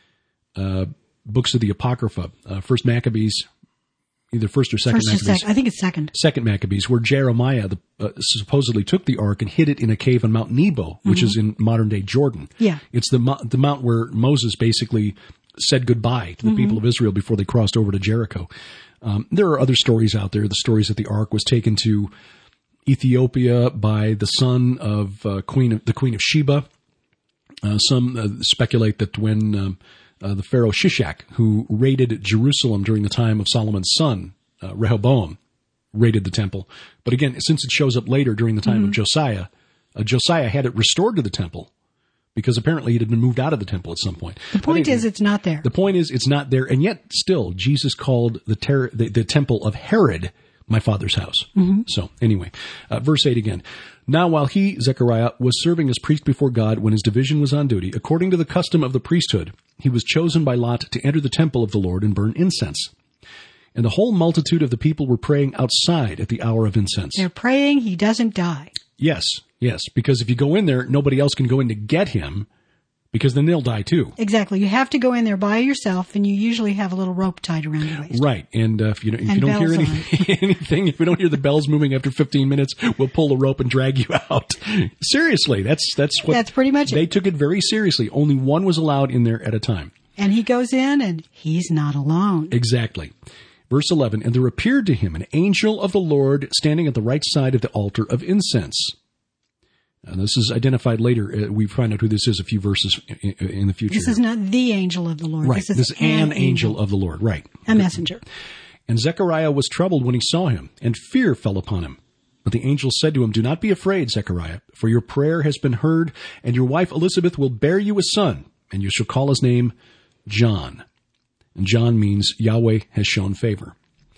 uh, books of the Apocrypha, uh, First Maccabees, either first or second First or Maccabees. second. I think it's second. Second Maccabees, where Jeremiah the, uh, supposedly took the ark and hid it in a cave on Mount Nebo, which mm-hmm. is in modern day Jordan. Yeah. It's the, mo- the mount where Moses basically said goodbye to the mm-hmm. people of Israel before they crossed over to Jericho. Um, there are other stories out there. The stories that the ark was taken to Ethiopia by the son of uh, Queen of, the Queen of Sheba. Uh, some uh, speculate that when um, uh, the Pharaoh Shishak, who raided Jerusalem during the time of Solomon's son, uh, Rehoboam, raided the temple. But again, since it shows up later during the time mm-hmm. of Josiah, uh, Josiah had it restored to the temple because apparently it had been moved out of the temple at some point. The point anyway, is it's not there. The point is it's not there. And yet still, Jesus called the, ter- the, the temple of Herod my father's house. Mm-hmm. So anyway, uh, verse eight again. Now while he, Zechariah, was serving as priest before God when his division was on duty, according to the custom of the priesthood, he was chosen by lot to enter the temple of the Lord and burn incense. And the whole multitude of the people were praying outside at the hour of incense. They're praying he doesn't die. Yes, yes, because if you go in there, nobody else can go in to get him, because then they'll die too. Exactly. You have to go in there by yourself, and you usually have a little rope tied around your waist. Right. And uh, if you, if you don't hear anything, anything, if we don't hear the bells moving after fifteen minutes, we'll pull the rope and drag you out. Seriously, that's that's what. That's pretty much they it. took it very seriously. Only one was allowed in there at a time. And he goes in, and he's not alone. Exactly. Verse eleven, and there appeared to him an angel of the Lord standing at the right side of the altar of incense. And this is identified later. Uh, we find out who this is a few verses in, in the future. This is not the angel of the Lord. Right. This is this is an, an angel. angel of the Lord. Right. A messenger. And Zechariah was troubled when he saw him, and fear fell upon him. But the angel said to him, do not be afraid, Zechariah, for your prayer has been heard, and your wife Elizabeth will bear you a son, and you shall call his name John. And John means Yahweh has shown favor.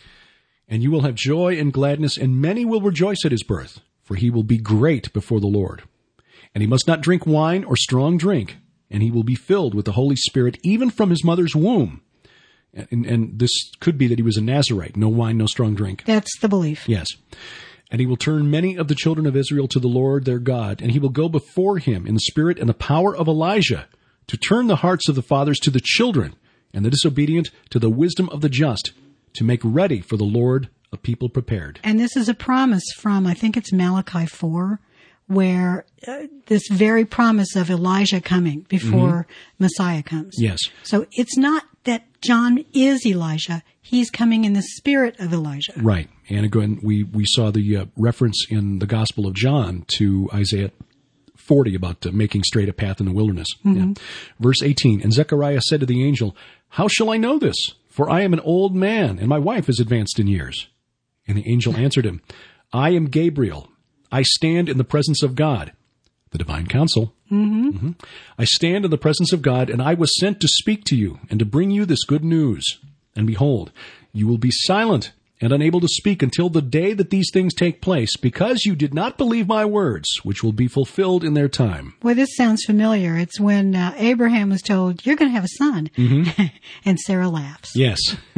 And you will have joy and gladness, and many will rejoice at his birth, for he will be great before the Lord. And he must not drink wine or strong drink, and he will be filled with the Holy Spirit even from his mother's womb. And, and this could be that he was a Nazirite, no wine, no strong drink. That's the belief. Yes. And he will turn many of the children of Israel to the Lord their God, and he will go before him in the spirit and the power of Elijah to turn the hearts of the fathers to the children and the disobedient to the wisdom of the just, to make ready for the Lord a people prepared. And this is a promise from, I think it's Malachi four, where uh, this very promise of Elijah coming before mm-hmm. Messiah comes. Yes. So it's not that John is Elijah. He's coming in the spirit of Elijah. Right. And again, we, we saw the uh, reference in the Gospel of John to Isaiah forty about uh, making straight a path in the wilderness. Mm-hmm. Yeah. Verse eighteen, and Zechariah said to the angel, how shall I know this? For I am an old man, and my wife is advanced in years. And the angel answered him, I am Gabriel. I stand in the presence of God, the divine counsel. Mm-hmm. Mm-hmm. I stand in the presence of God, and I was sent to speak to you and to bring you this good news. And behold, you will be silent and unable to speak until the day that these things take place, because you did not believe my words, which will be fulfilled in their time. Well, this sounds familiar. It's when uh, Abraham was told, you're going to have a son. Mm-hmm. And Sarah laughs. Yes.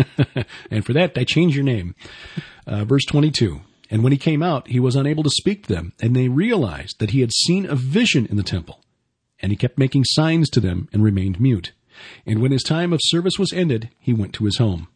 And for that, I changed your name. Uh, verse twenty-two, and when he came out, he was unable to speak to them, and they realized that he had seen a vision in the temple. And he kept making signs to them and remained mute. And when his time of service was ended, he went to his home.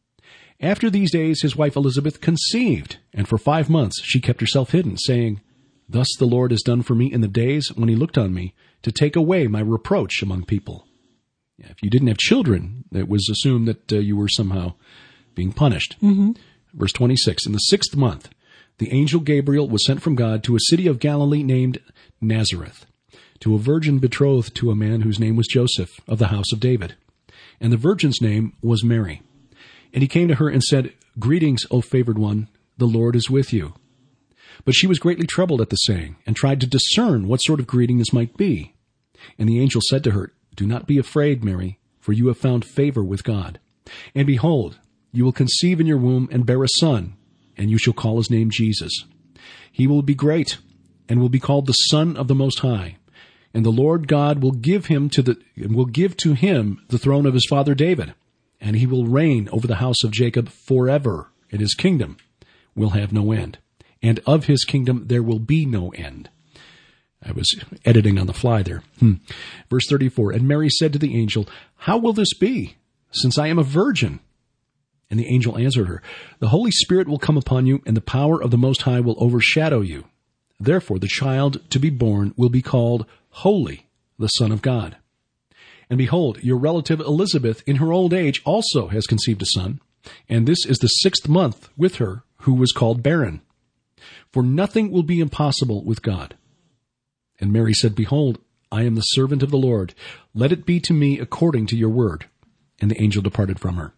After these days, his wife Elizabeth conceived, and for five months she kept herself hidden, saying, thus the Lord has done for me in the days when he looked on me, to take away my reproach among people. If you didn't have children, it was assumed that uh, you were somehow being punished. Mm-hmm. Verse twenty-six, in the sixth month, the angel Gabriel was sent from God to a city of Galilee named Nazareth, to a virgin betrothed to a man whose name was Joseph, of the house of David. And the virgin's name was Mary. And he came to her and said, greetings, O favored one, the Lord is with you. But she was greatly troubled at the saying, and tried to discern what sort of greeting this might be. And the angel said to her, do not be afraid, Mary, for you have found favor with God. And behold, you will conceive in your womb and bear a son, and you shall call his name Jesus. He will be great, and will be called the Son of the Most High. And the Lord God will give him to the will give to him the throne of his father David, and he will reign over the house of Jacob forever, and his kingdom will have no end. And of his kingdom there will be no end. I was editing on the fly there. Hmm. Verse thirty-four, and Mary said to the angel, how will this be, since I am a virgin? And the angel answered her, the Holy Spirit will come upon you, and the power of the Most High will overshadow you. Therefore the child to be born will be called Holy, the Son of God. And behold, your relative Elizabeth in her old age also has conceived a son, and this is the sixth month with her who was called barren. For nothing will be impossible with God. And Mary said, behold, I am the servant of the Lord. Let it be to me according to your word. And the angel departed from her.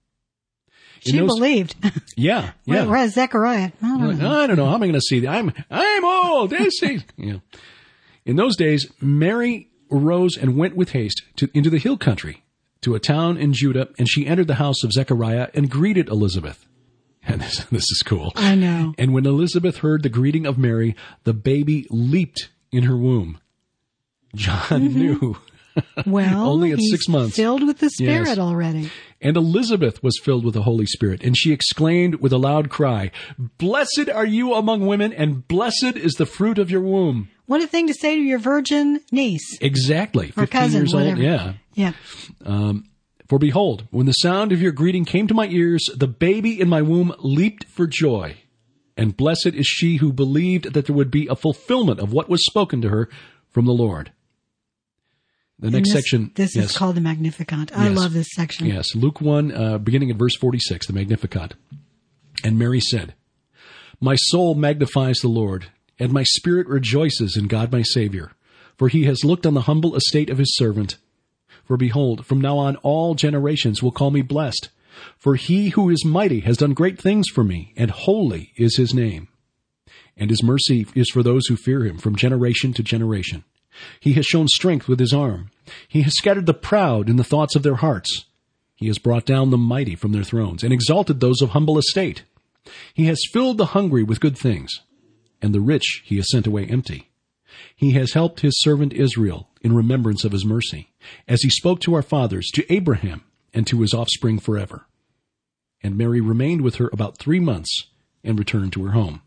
She those, believed. Yeah, yeah. Whereas Zechariah, I don't know. I don't know. How am I going to see that? I'm, I'm old. Yeah. In those days, Mary arose and went with haste to, into the hill country, to a town in Judah, and she entered the house of Zechariah and greeted Elizabeth. And this, this is cool. I know. And when Elizabeth heard the greeting of Mary, the baby leaped in her womb. John mm-hmm. knew. Well, only at he's six months. Filled with the Spirit yes. already. And Elizabeth was filled with the Holy Spirit, and she exclaimed with a loud cry, blessed are you among women, and blessed is the fruit of your womb. What a thing to say to your virgin niece. Exactly. Or cousin, years whatever. old. Yeah. Yeah. Um, For behold, when the sound of your greeting came to my ears, the baby in my womb leaped for joy. And blessed is she who believed that there would be a fulfillment of what was spoken to her from the Lord. The next this, section. This yes. is called the Magnificat. I yes. love this section. Yes. Luke one, uh, beginning at verse forty-six, the Magnificat. And Mary said, my soul magnifies the Lord, and my spirit rejoices in God my Savior, for he has looked on the humble estate of his servant. For behold, from now on all generations will call me blessed. For he who is mighty has done great things for me, and holy is his name. And his mercy is for those who fear him from generation to generation. He has shown strength with his arm. He has scattered the proud in the thoughts of their hearts. He has brought down the mighty from their thrones, and exalted those of humble estate. He has filled the hungry with good things, and the rich he has sent away empty. He has helped his servant Israel in remembrance of his mercy, as he spoke to our fathers, to Abraham, and to his offspring forever. And Mary remained with her about three months and returned to her home.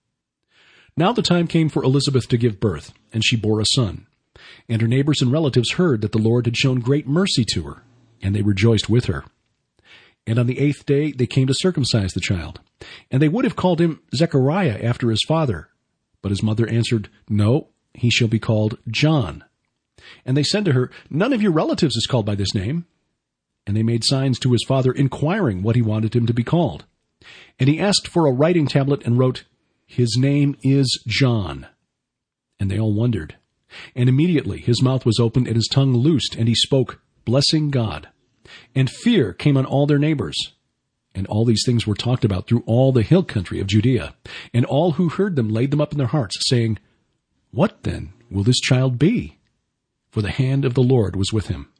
Now the time came for Elizabeth to give birth, and she bore a son. And her neighbors and relatives heard that the Lord had shown great mercy to her, and they rejoiced with her. And on the eighth day they came to circumcise the child. And they would have called him Zechariah after his father. But his mother answered, no, he shall be called John. And they said to her, none of your relatives is called by this name. And they made signs to his father, inquiring what he wanted him to be called. And he asked for a writing tablet and wrote, his name is John. And they all wondered. And immediately his mouth was opened and his tongue loosed, and he spoke, blessing God. And fear came on all their neighbors. And all these things were talked about through all the hill country of Judea. And all who heard them laid them up in their hearts, saying, what then will this child be? For the hand of the Lord was with him.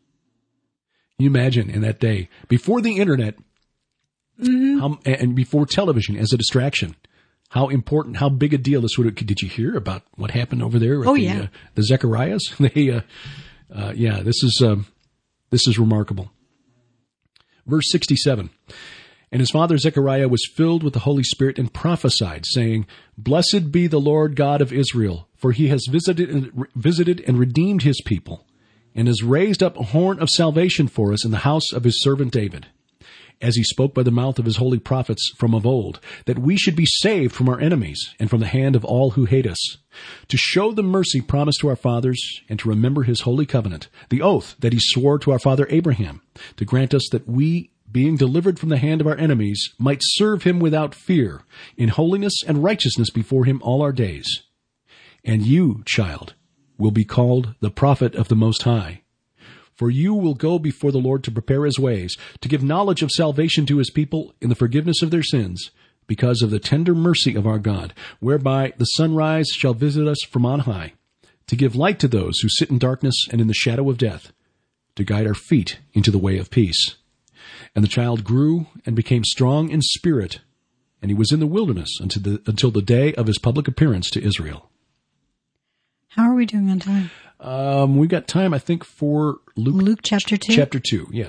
You imagine in that day, before the internet, mm-hmm. how, and before television as a distraction, how important, how big a deal this would have. Did you hear about what happened over there with oh, the, yeah. uh, the Zechariahs? They, uh, uh, yeah, this is, um, this is remarkable. Verse sixty-seven. And his father Zechariah was filled with the Holy Spirit and prophesied, saying, blessed be the Lord God of Israel, for he has visited and, visited and redeemed his people, and has raised up a horn of salvation for us in the house of his servant David, as he spoke by the mouth of his holy prophets from of old, that we should be saved from our enemies and from the hand of all who hate us, to show the mercy promised to our fathers, and to remember his holy covenant, the oath that he swore to our father Abraham, to grant us that we, being delivered from the hand of our enemies, might serve him without fear, in holiness and righteousness before him all our days. And you, child, will be called the prophet of the Most High. For you will go before the Lord to prepare his ways, to give knowledge of salvation to his people in the forgiveness of their sins, because of the tender mercy of our God, whereby the sunrise shall visit us from on high, to give light to those who sit in darkness and in the shadow of death, to guide our feet into the way of peace. And the child grew and became strong in spirit, and he was in the wilderness until the, until the day of his public appearance to Israel. How are we doing on time? Um, we got time, I think, for Luke, Luke chapter two? Chapter two, yes.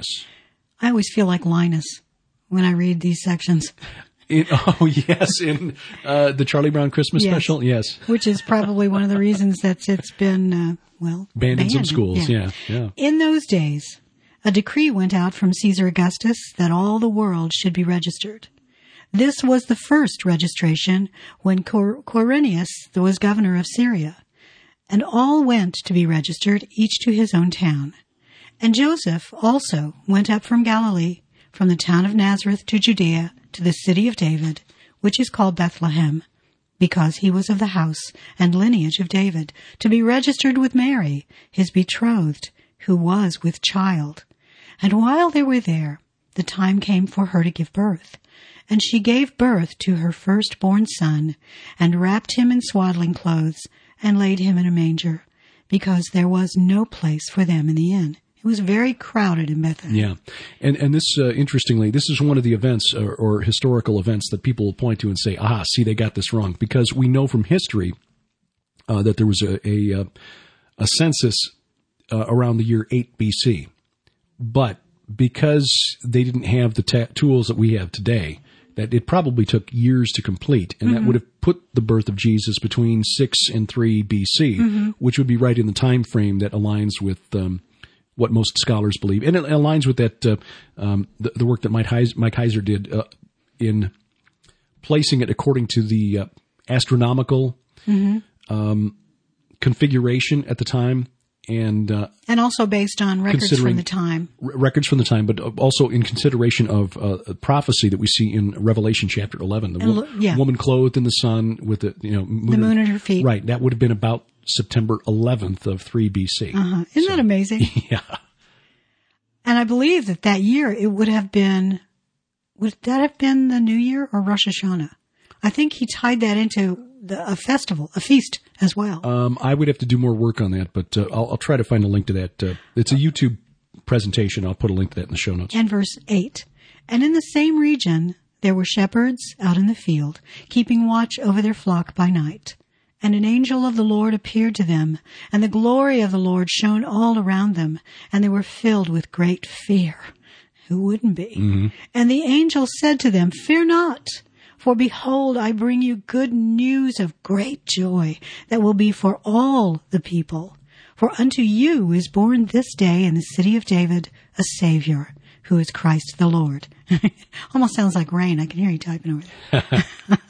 I always feel like Linus when I read these sections. In, oh, yes, in uh, the Charlie Brown Christmas Yes. special, yes. Which is probably one of the reasons that it's been, uh, well, Banned in some banned. schools, yeah, yeah. In those days, a decree went out from Caesar Augustus that all the world should be registered. This was the first registration when Quir- Quirinius was governor of Syria, and all went to be registered, each to his own town. And Joseph also went up from Galilee, from the town of Nazareth to Judea, to the city of David, which is called Bethlehem, because he was of the house and lineage of David, to be registered with Mary, his betrothed, who was with child. And while they were there, the time came for her to give birth. And she gave birth to her firstborn son, and wrapped him in swaddling clothes, and laid him in a manger, because there was no place for them in the inn. It was very crowded in Bethlehem. Yeah. And and this, uh, interestingly, this is one of the events or, or historical events that people will point to and say, ah, see, they got this wrong. Because we know from history uh, that there was a, a, a census uh, around the year eight B C. But because they didn't have the ta- tools that we have today, that it probably took years to complete, and mm-hmm. that would have put the birth of Jesus between six and three B C, mm-hmm. which would be right in the time frame that aligns with um, what most scholars believe, and it aligns with that uh, um, the, the work that Mike Heiser, Mike Heiser did uh, in placing it according to the uh, astronomical mm-hmm. um, configuration at the time. And uh, and also based on records from the time. R- records from the time, but also in consideration of uh, a prophecy that we see in Revelation chapter eleven. The wo- yeah. woman clothed in the sun with the, you know, moon the moon at her feet. Right. That would have been about September eleventh of three B C. Uh-huh. Isn't so, that amazing? Yeah. And I believe that that year it would have been, would that have been the New Year or Rosh Hashanah? I think he tied that into the, a festival, a feast as well. Um, I would have to do more work on that, but uh, I'll, I'll try to find a link to that. Uh, it's a YouTube presentation. I'll put a link to that in the show notes. And verse eight. And in the same region there were shepherds out in the field, keeping watch over their flock by night. And an angel of the Lord appeared to them, and the glory of the Lord shone all around them, and they were filled with great fear. Who wouldn't be? Mm-hmm. And the angel said to them, Fear not. For behold, I bring you good news of great joy that will be for all the people. For unto you is born this day in the city of David a Savior, who is Christ the Lord. Almost sounds like rain. I can hear you typing over there.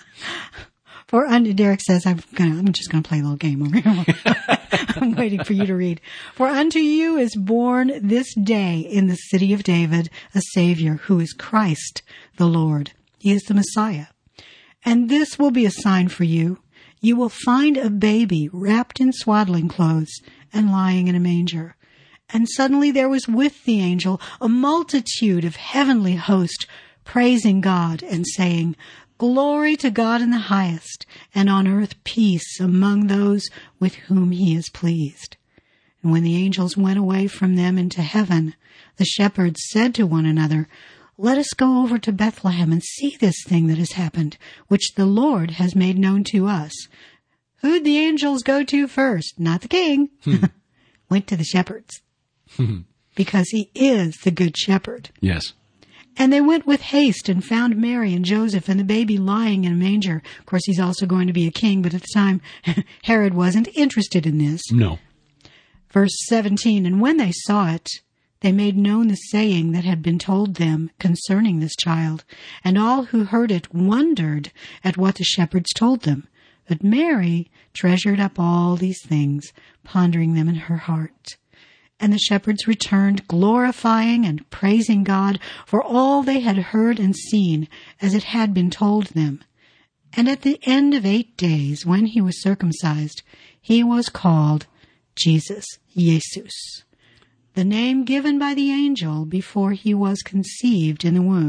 For unto, Derek says, I'm gonna, I'm just going to play a little game over here. I'm waiting for you to read. For unto you is born this day in the city of David a Savior, who is Christ the Lord. He is the Messiah. And this will be a sign for you. You will find a baby wrapped in swaddling clothes and lying in a manger. And suddenly there was with the angel a multitude of heavenly hosts praising God and saying, Glory to God in the highest, and on earth peace among those with whom he is pleased. And when the angels went away from them into heaven, the shepherds said to one another, Let us go over to Bethlehem and see this thing that has happened, which the Lord has made known to us. Who'd the angels go to first? Not the king. Hmm. Went to the shepherds. Hmm. Because he is the good shepherd. Yes. And they went with haste and found Mary and Joseph and the baby lying in a manger. Of course, he's also going to be a king, but at the time, Herod wasn't interested in this. No. Verse seventeen, And when they saw it, they made known the saying that had been told them concerning this child, and all who heard it wondered at what the shepherds told them. But Mary treasured up all these things, pondering them in her heart. And the shepherds returned, glorifying and praising God for all they had heard and seen, as it had been told them. And at the end of eight days, when he was circumcised, he was called Jesus, Jesus, the name given by the angel before he was conceived in the womb.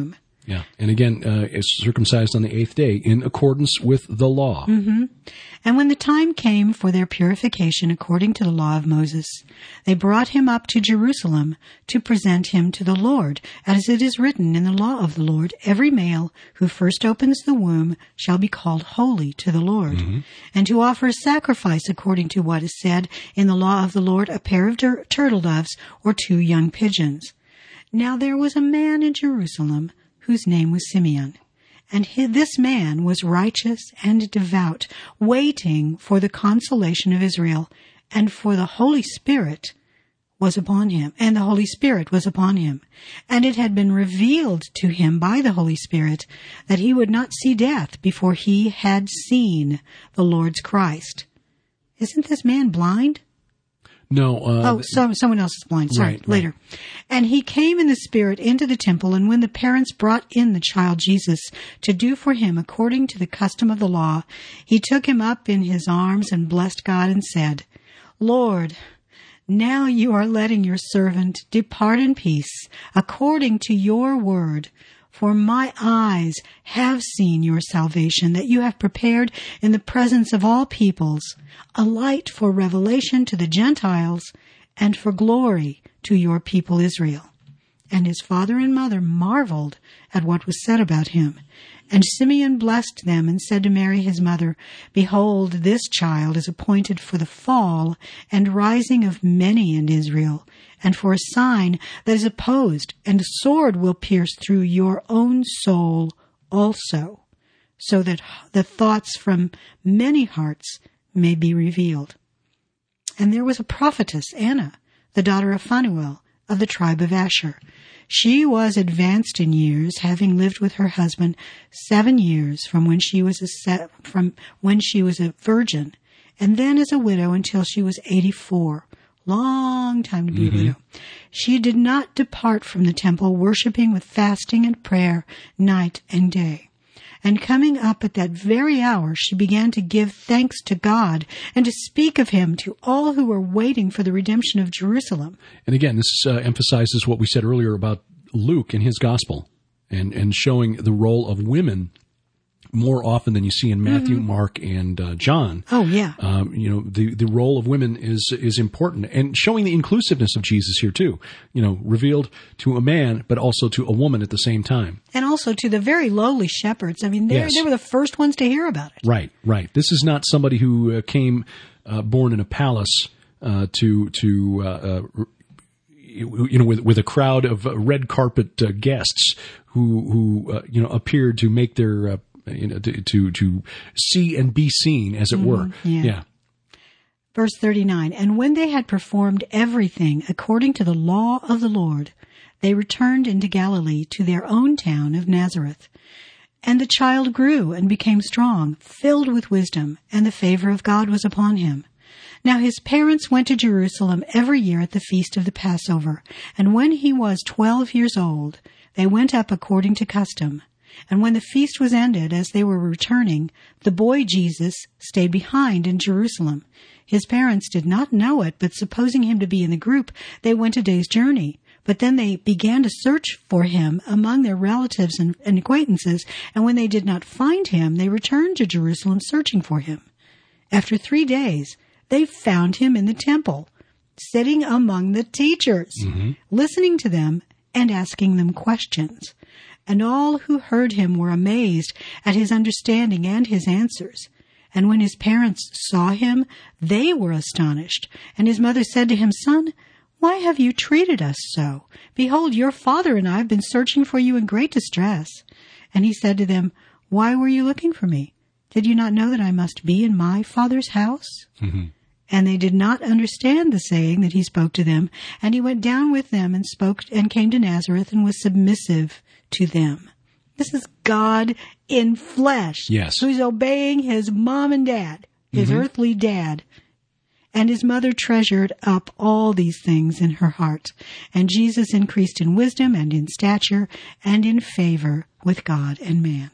Yeah. And again, uh, is circumcised on the eighth day in accordance with the law. Mm-hmm. And when the time came for their purification according to the law of Moses, they brought him up to Jerusalem to present him to the Lord, as it is written in the law of the Lord, every male who first opens the womb shall be called holy to the Lord, mm-hmm. and to offer a sacrifice according to what is said in the law of the Lord, a pair of tur- turtle doves or two young pigeons. Now there was a man in Jerusalem whose name was Simeon. And he, this man was righteous and devout, waiting for the consolation of Israel, and for the Holy Spirit was upon him, and the Holy Spirit was upon him. And it had been revealed to him by the Holy Spirit that he would not see death before he had seen the Lord's Christ. Isn't this man blind? No. Uh, oh, so, someone else is blind. Sorry, right, later. Right. And he came in the Spirit into the temple, and when the parents brought in the child Jesus to do for him according to the custom of the law, he took him up in his arms and blessed God and said, Lord, now you are letting your servant depart in peace according to your word. For my eyes have seen your salvation that you have prepared in the presence of all peoples, a light for revelation to the Gentiles and for glory to your people Israel. And his father and mother marveled at what was said about him. And Simeon blessed them and said to Mary his mother, Behold, this child is appointed for the fall and rising of many in Israel, and for a sign that is opposed, and a sword will pierce through your own soul also, so that the thoughts from many hearts may be revealed. And there was a prophetess, Anna, the daughter of Phanuel, of the tribe of Asher. She was advanced in years, having lived with her husband seven years from when she was a se- from when she was a virgin, and then as a widow until she was eighty-four. Long time to be mm-hmm. a widow. She did not depart from the temple, worshiping with fasting and prayer night and day. And coming up at that very hour, she began to give thanks to God and to speak of him to all who were waiting for the redemption of Jerusalem. And again, this uh, emphasizes what we said earlier about Luke and his gospel, and, and showing the role of women more often than you see in Matthew, mm-hmm. Mark, and uh, John. Oh, yeah. Um, you know, the, the role of women is is important, and showing the inclusiveness of Jesus here too. You know, revealed to a man, but also to a woman at the same time. And also to the very lowly shepherds. I mean, they yes. they were the first ones to hear about it. Right, right. This is not somebody who uh, came uh, born in a palace uh, to to. Uh, uh, you know, with with a crowd of uh, red carpet uh, guests who who uh, you know appeared to make their uh, you know to, to to see and be seen, as it mm-hmm. were. Yeah. yeah. Verse thirty-nine. And when they had performed everything according to the law of the Lord, they returned into Galilee to their own town of Nazareth. And the child grew and became strong, filled with wisdom, and the favor of God was upon him. Now his parents went to Jerusalem every year at the feast of the Passover, and when he was twelve years old, they went up according to custom. And when the feast was ended, as they were returning, the boy Jesus stayed behind in Jerusalem. His parents did not know it, but supposing him to be in the group, they went a day's journey. But then they began to search for him among their relatives and, and acquaintances, and when they did not find him, they returned to Jerusalem searching for him. After three days, they found him in the temple, sitting among the teachers, mm-hmm. listening to them and asking them questions. And all who heard him were amazed at his understanding and his answers. And when his parents saw him, they were astonished. And his mother said to him, Son, why have you treated us so? Behold, your father and I have been searching for you in great distress. And he said to them, Why were you looking for me? Did you not know that I must be in my Father's house? Mm-hmm. And they did not understand the saying that he spoke to them. And he went down with them and spoke and came to Nazareth and was submissive to them. This is God in flesh. Yes. Who's obeying his mom and dad, his mm-hmm. earthly dad. And his mother treasured up all these things in her heart. And Jesus increased in wisdom and in stature and in favor with God and man.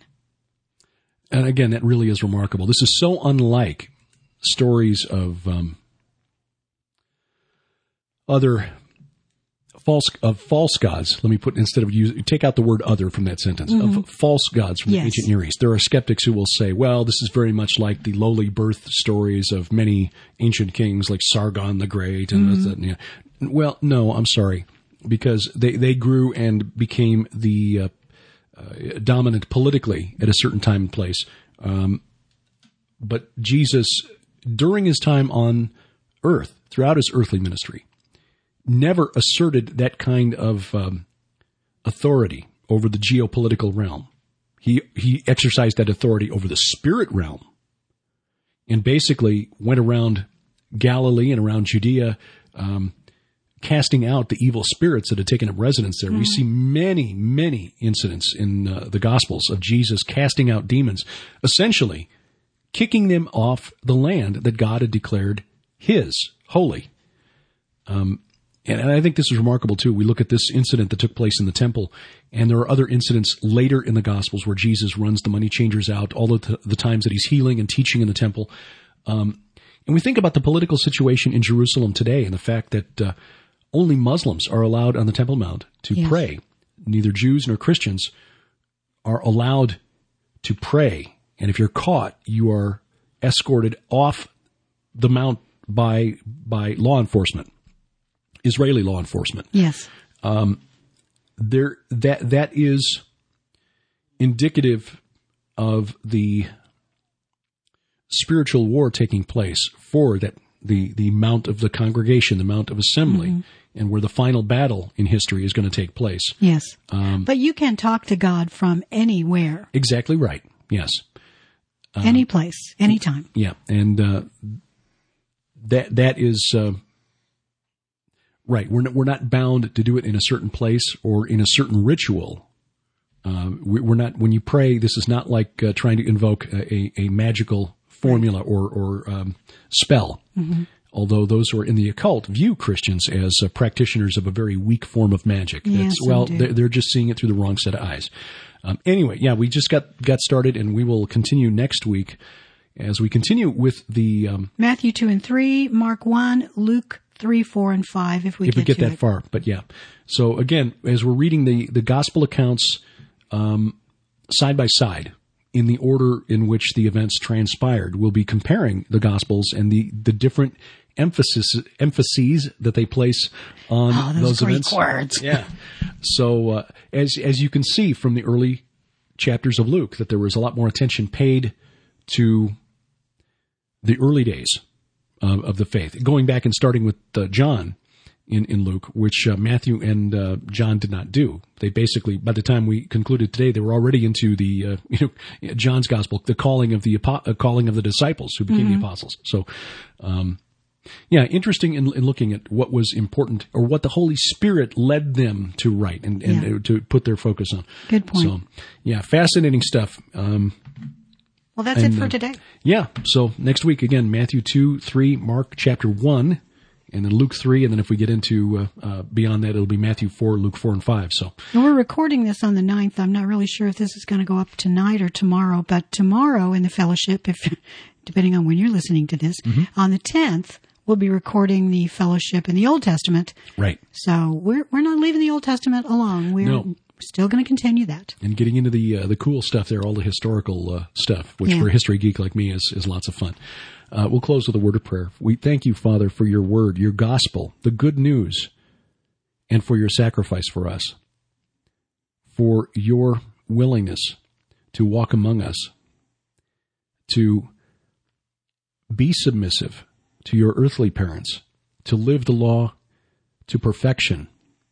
And again, that really is remarkable. This is so unlike stories of um, other false of false gods. Let me put instead of use take out the word other from that sentence mm-hmm. of false gods from yes. the ancient Near East. There are skeptics who will say, "Well, this is very much like the lowly birth stories of many ancient kings, like Sargon the Great." And mm-hmm. that, yeah. Well, no, I'm sorry, because they they grew and became the uh, uh, dominant politically at a certain time and place. Um, but Jesus, during his time on earth, throughout his earthly ministry, never asserted that kind of um, authority over the geopolitical realm. He he exercised that authority over the spirit realm, and basically went around Galilee and around Judea, um, casting out the evil spirits that had taken up residence there. Mm-hmm. We see many, many incidents in uh, the Gospels of Jesus casting out demons, essentially kicking them off the land that God had declared his, holy. Um, and, and I think this is remarkable, too. We look at this incident that took place in the temple, and there are other incidents later in the Gospels where Jesus runs the money changers out, all of the, the times that he's healing and teaching in the temple. Um, and we think about the political situation in Jerusalem today and the fact that uh, only Muslims are allowed on the Temple Mount to yes. pray. Neither Jews nor Christians are allowed to pray. And if you're caught, you are escorted off the mount by by law enforcement, Israeli law enforcement. Yes. Um, there that that is indicative of the spiritual war taking place for that the the mount of the congregation, the mount of assembly, mm-hmm. and where the final battle in history is going to take place. Yes. Um, but you can talk to God from anywhere. Exactly right. Yes. Uh, Any place, anytime. Yeah, and uh, that that is uh, right. We're not, we're not bound to do it in a certain place or in a certain ritual. Uh, we, we're not. When you pray, this is not like uh, trying to invoke a, a, a magical formula or or um, spell. Mm-hmm. Although those who are in the occult view Christians as uh, practitioners of a very weak form of magic. Yes, well, they're, they're just seeing it through the wrong set of eyes. Um, anyway, yeah, we just got, got started, and we will continue next week as we continue with the um, Matthew two and three, Mark one, Luke three, four, and five. If we if get, we get to that it. far, but yeah. So again, as we're reading the the gospel accounts um, side by side in the order in which the events transpired, we'll be comparing the gospels and the the different emphasis emphases that they place on oh, those, those Greek events. words. Yeah. So uh, as as you can see from the early chapters of Luke, that there was a lot more attention paid to the early days uh, of the faith, going back and starting with uh, John in in Luke, which uh, Matthew and uh, John did not do. They basically, by the time we concluded today, they were already into the uh, you know John's gospel, the calling of the uh, calling of the disciples who became mm-hmm. the apostles. So. Um, Yeah, interesting in, in looking at what was important or what the Holy Spirit led them to write and, and yeah. to put their focus on. Good point. So, yeah, fascinating stuff. Um, well, that's and, it for uh, today. Yeah, so next week, again, Matthew two, three, Mark chapter one, and then Luke three, and then if we get into uh, uh, beyond that, it'll be Matthew four, Luke four, and five. So and we're recording this on the ninth. I'm not really sure if this is going to go up tonight or tomorrow, but tomorrow in the fellowship, if depending on when you're listening to this, mm-hmm. on the tenth, we'll be recording the fellowship in the Old Testament. Right. So we're we're not leaving the Old Testament alone. We're no. still going to continue that. And getting into the uh, the cool stuff there, all the historical uh, stuff, which yeah. for a history geek like me is, is lots of fun. Uh, we'll close with a word of prayer. We thank you, Father, for your word, your gospel, the good news, and for your sacrifice for us, for your willingness to walk among us, to be submissive to your earthly parents, to live the law to perfection,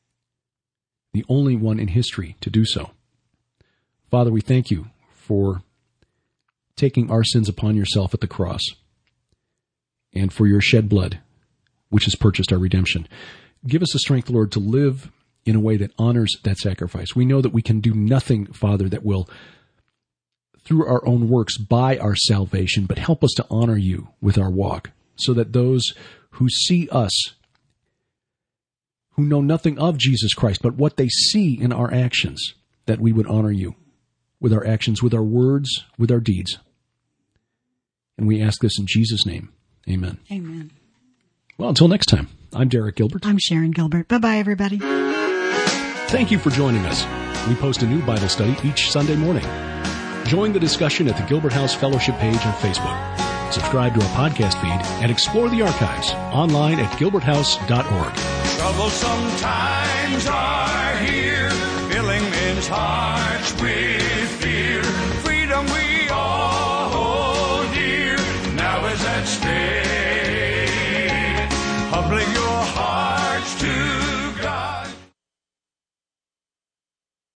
the only one in history to do so. Father, we thank you for taking our sins upon yourself at the cross and for your shed blood, which has purchased our redemption. Give us the strength, Lord, to live in a way that honors that sacrifice. We know that we can do nothing, Father, that will, through our own works, buy our salvation, but help us to honor you with our walk, so that those who see us, who know nothing of Jesus Christ, but what they see in our actions, that we would honor you with our actions, with our words, with our deeds. And we ask this in Jesus' name. Amen. Amen. Well, until next time, I'm Derek Gilbert. I'm Sharon Gilbert. Bye-bye, everybody. Thank you for joining us. We post a new Bible study each Sunday morning. Join the discussion at the Gilbert House Fellowship page on Facebook. Subscribe to our podcast feed and explore the archives online at gilbert house dot org. Troublesome time.